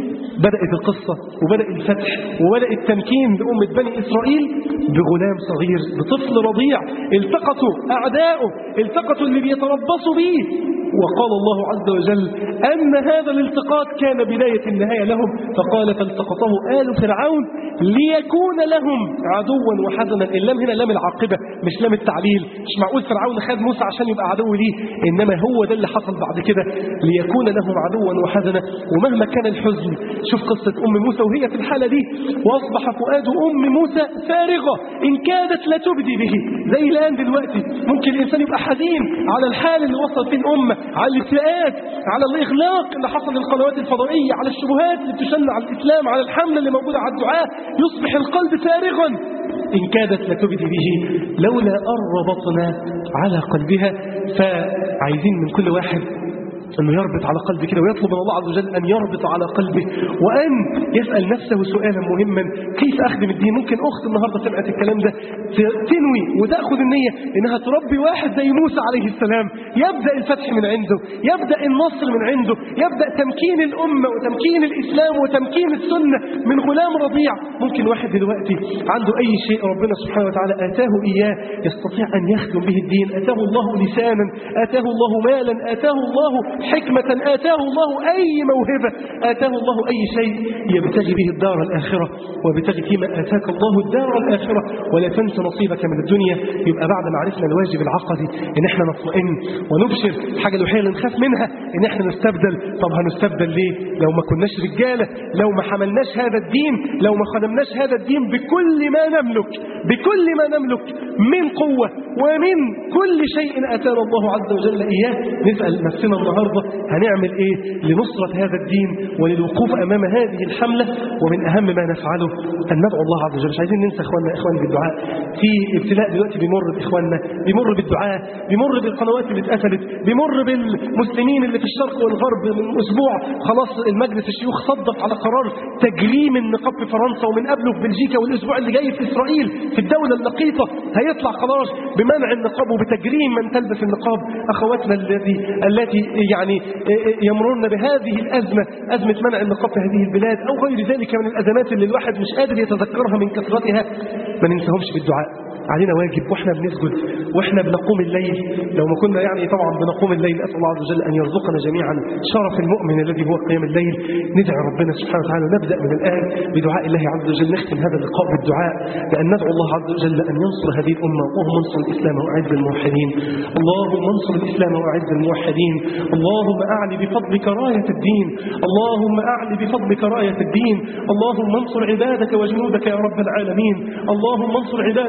بدأت القصة وبدأ الفتح وبدأ التمكين لأمة بني إسرائيل بغلام صغير بطفل رضيع التقطوا أعداؤه، التقطوا اللي بيتربصوا به، وقال الله عز وجل أن هذا الالتقاط كان بداية النهاية لهم، فقال فالتقطه آل فرعون ليكون لهم عدوا وحزنا. اللام هنا لام العاقبة مش لام التعليل، مش معقول فرعون خد موسى عشان يبقى عدو ليه، إنما هو ده اللي حصل بعد كده ليكون لهم عدوا وحزنا. ومهما كان الحزن، شوف قصة أم موسى وهي في الحالة دي وأصبح فؤاد أم موسى فارغة إن كادت لا تبدي به. زي الآن دلوقتي ممكن الإنسان يبقى حزين على الحال اللي وصل فيه الأمة، على الابتلاءات، على الإغلاق اللي حصل للقنوات الفضائية، على الشبهات اللي بتشن على الإسلام، على الحملة اللي موجودة على الدعاء، يصبح القلب فارغا إن كادت لا تبدي به لولا أن ربطنا على قلبها. فعايزين من كل واحد أنه يربط على قلبه كده ويطلب من الله عز وجل أن يربط على قلبه وأن يسأل نفسه سؤالا مهما كيف أخدم الدين. ممكن أخت النهاردة سمعت الكلام ده تنوي وتأخذ النية إنها تربي واحد زي موسى عليه السلام، يبدأ الفتح من عنده، يبدأ النصر من عنده، يبدأ تمكين الأمة وتمكين الإسلام وتمكين السنة من غلام رضيع. ممكن واحد دلوقتي عنده أي شيء ربنا سبحانه وتعالى آتاه إياه يستطيع أن يخدم به الدين، آتاه الله لسانا، آتاه الله مالا، آتاه الله حكمة، آتاه الله أي موهبة، آتاه الله أي شيء يبتغي به الدار الآخرة، وبتغي فيما آتاك الله الدار الآخرة ولا تنس نصيبك من الدنيا. يبقى بعد ما عرفنا الواجب العقدي إن احنا نطمئن ونبشر، الحاجة الوحيدة اللي نخاف منها إن احنا نستبدل. طب هنستبدل ليه؟ لو ما كناش رجالة، لو ما حملناش هذا الدين، لو ما خدمناش هذا الدين بكل ما نملك، بكل ما نملك من قوة ومن كل شيء آتانا الله عز وجل إياه. نسأل نفسنا النهاردة هنعمل إيه لنصرة هذا الدين وللوقوف أمام هذه الحملة. ومن أهم ما نفعله أن ندعو الله عز وجل. مش عايزين ننسى إخواننا إخواننا بالدعاء. في ابتلاء دلوقتي بيمر بإخواننا، بيمر بالدعاء، بيمر بالقنوات اللي اتقفلت، بيمر بالمسلمين اللي في الشرق والغرب. من أسبوع خلاص المجلس الشيوخ صدق على قرار تجريم النقاب في فرنسا ومن قبله في بلجيكا، والأسبوع اللي جاي في إسرائيل في الدولة اللقيطة هيطلع خلاص بمنع النقاب وبتجريم من تلبس النقاب. أخواتنا الذي التي يعني يمرون بهذه الأزمة، أزمة منع النقاب في هذه البلاد أو غير ذلك من الأزمات اللي الواحد مش قادر يتذكرها من كثرتها، ما ننساهمش بالدعاء. علينا واجب واحنا بنسجد واحنا بنقوم الليل، لو ما كنا يعني طبعا بنقوم الليل، أسأل الله عز وجل أن يرزقنا جميعا شرف المؤمن الذي هو قيام الليل. ندعي ربنا سبحانه وتعالى. نبدأ من الآن بدعاء الله عز وجل، نختم هذا اللقاء بالدعاء بأن ندعو الله عز وجل أن ينصر هذه الأمة. اللهم انصر الإسلام وأعز الموحدين، اللهم انصر الإسلام وأعز الموحدين، اللهم أعلي بفضلك راية الدين، اللهم أعلي بفضلك راية الدين، اللهم انصر عبادك وجنودك يا رب العالمين، اللهم انصر عبادك وجنودك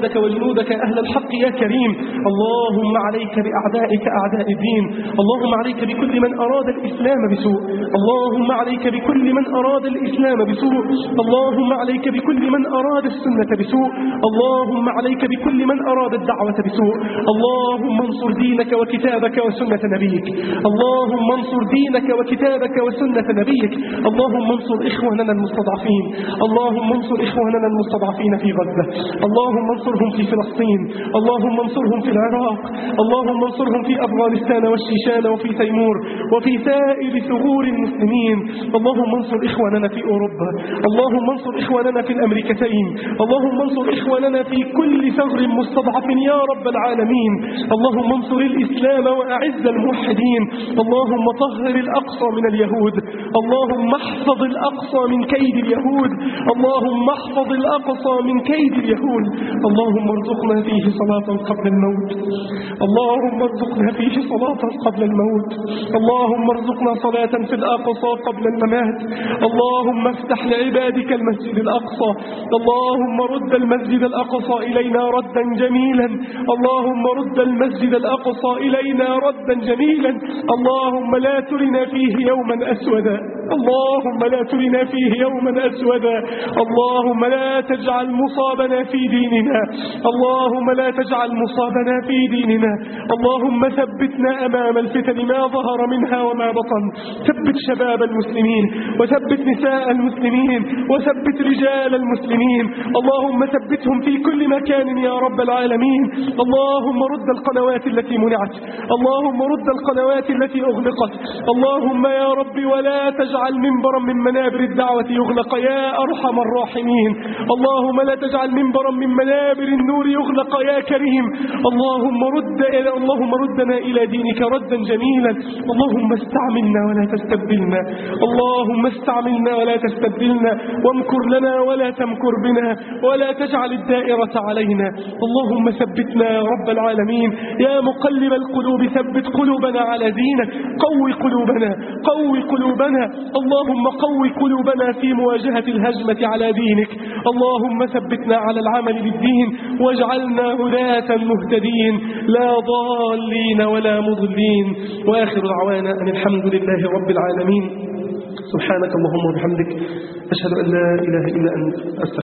جنودك أهل الحق يا كريم. اللهم عليك بأعدائك أعداء الدين. اللهم عليك بكل من أراد الإسلام بسوء. اللهم عليك بكل من أراد الإسلام بسوء. اللهم عليك بكل من أراد السنة بسوء. اللهم عليك بكل من أراد الدعوة بسوء. اللهم انصر دينك وكتابك وسنة نبيك. اللهم انصر دينك وكتابك وسنة نبيك. اللهم انصر إخواننا المستضعفين. اللهم انصر إخواننا المستضعفين في غزة. اللهم انصرهم في فلسطين. اللهم انصرهم في العراق. اللهم انصرهم في أفغانستان والشيشان وفي تيمور وفي سائر ثغور المسلمين. اللهم انصر إخواننا في أوروبا. اللهم انصر إخواننا في الأمريكتين. اللهم انصر إخواننا في كل ثغر مستضعف يا رب العالمين. اللهم انصر الإسلام وأعز الموحدين. اللهم طهر الأقصى من اليهود. اللهم احفظ الأقصى من كيد اليهود. اللهم احفظ الأقصى من كيد اليهود. اللهم ارزقنا فيه صلاة قبل الموت. اللهم ارزقنا فيه صلاة قبل الموت. اللهم ارزقنا صلاة في الأقصى قبل الممات. اللهم افتح لعبادك المسجد الأقصى. اللهم رد المسجد الأقصى إلينا ردا جميلا. اللهم رد المسجد الأقصى إلينا ردا جميلا. اللهم لا ترنا فيه يوما أسودا. اللهم لا ترنا فيه يوما أسودا. اللهم لا تجعل مصابنا في ديننا. اللهم لا تجعل مصابنا في ديننا. اللهم ثبتنا أمام الفتن ما ظهر منها وما بطن. ثبت شباب المسلمين وثبت نساء المسلمين وثبت رجال المسلمين. اللهم ثبتهم في كل مكان يا رب العالمين. اللهم رد القنوات التي منعت. اللهم رد القنوات التي أغلقت. اللهم يا رب ولا تجعل منبرا من منابر الدعوة يغلق يا أرحم الراحمين. اللهم لا تجعل منبرا من منابر النور يغلق يا كريم. اللهم رد إلى اللهم ردنا إلى دينك ردا جميلا. اللهم استعملنا ولا تستبدلنا. اللهم استعملنا ولا تستبدلنا. وامكر لنا ولا تمكر بنا ولا تجعل الدائرة علينا. اللهم ثبتنا يا رب العالمين. يا مقلب القلوب ثبت قلوبنا على دينك. قوي قلوبنا قوي قلوبنا. اللهم قوي قلوبنا في مواجهة الهجمة على دينك. اللهم ثبتنا على العمل بالدين واجعلنا هداة مهتدين لا ضالين ولا مضلين. وآخر دعوانا أن الحمد لله رب العالمين. سبحانك اللهم وبحمدك أشهد أن لا إله إلا أنت.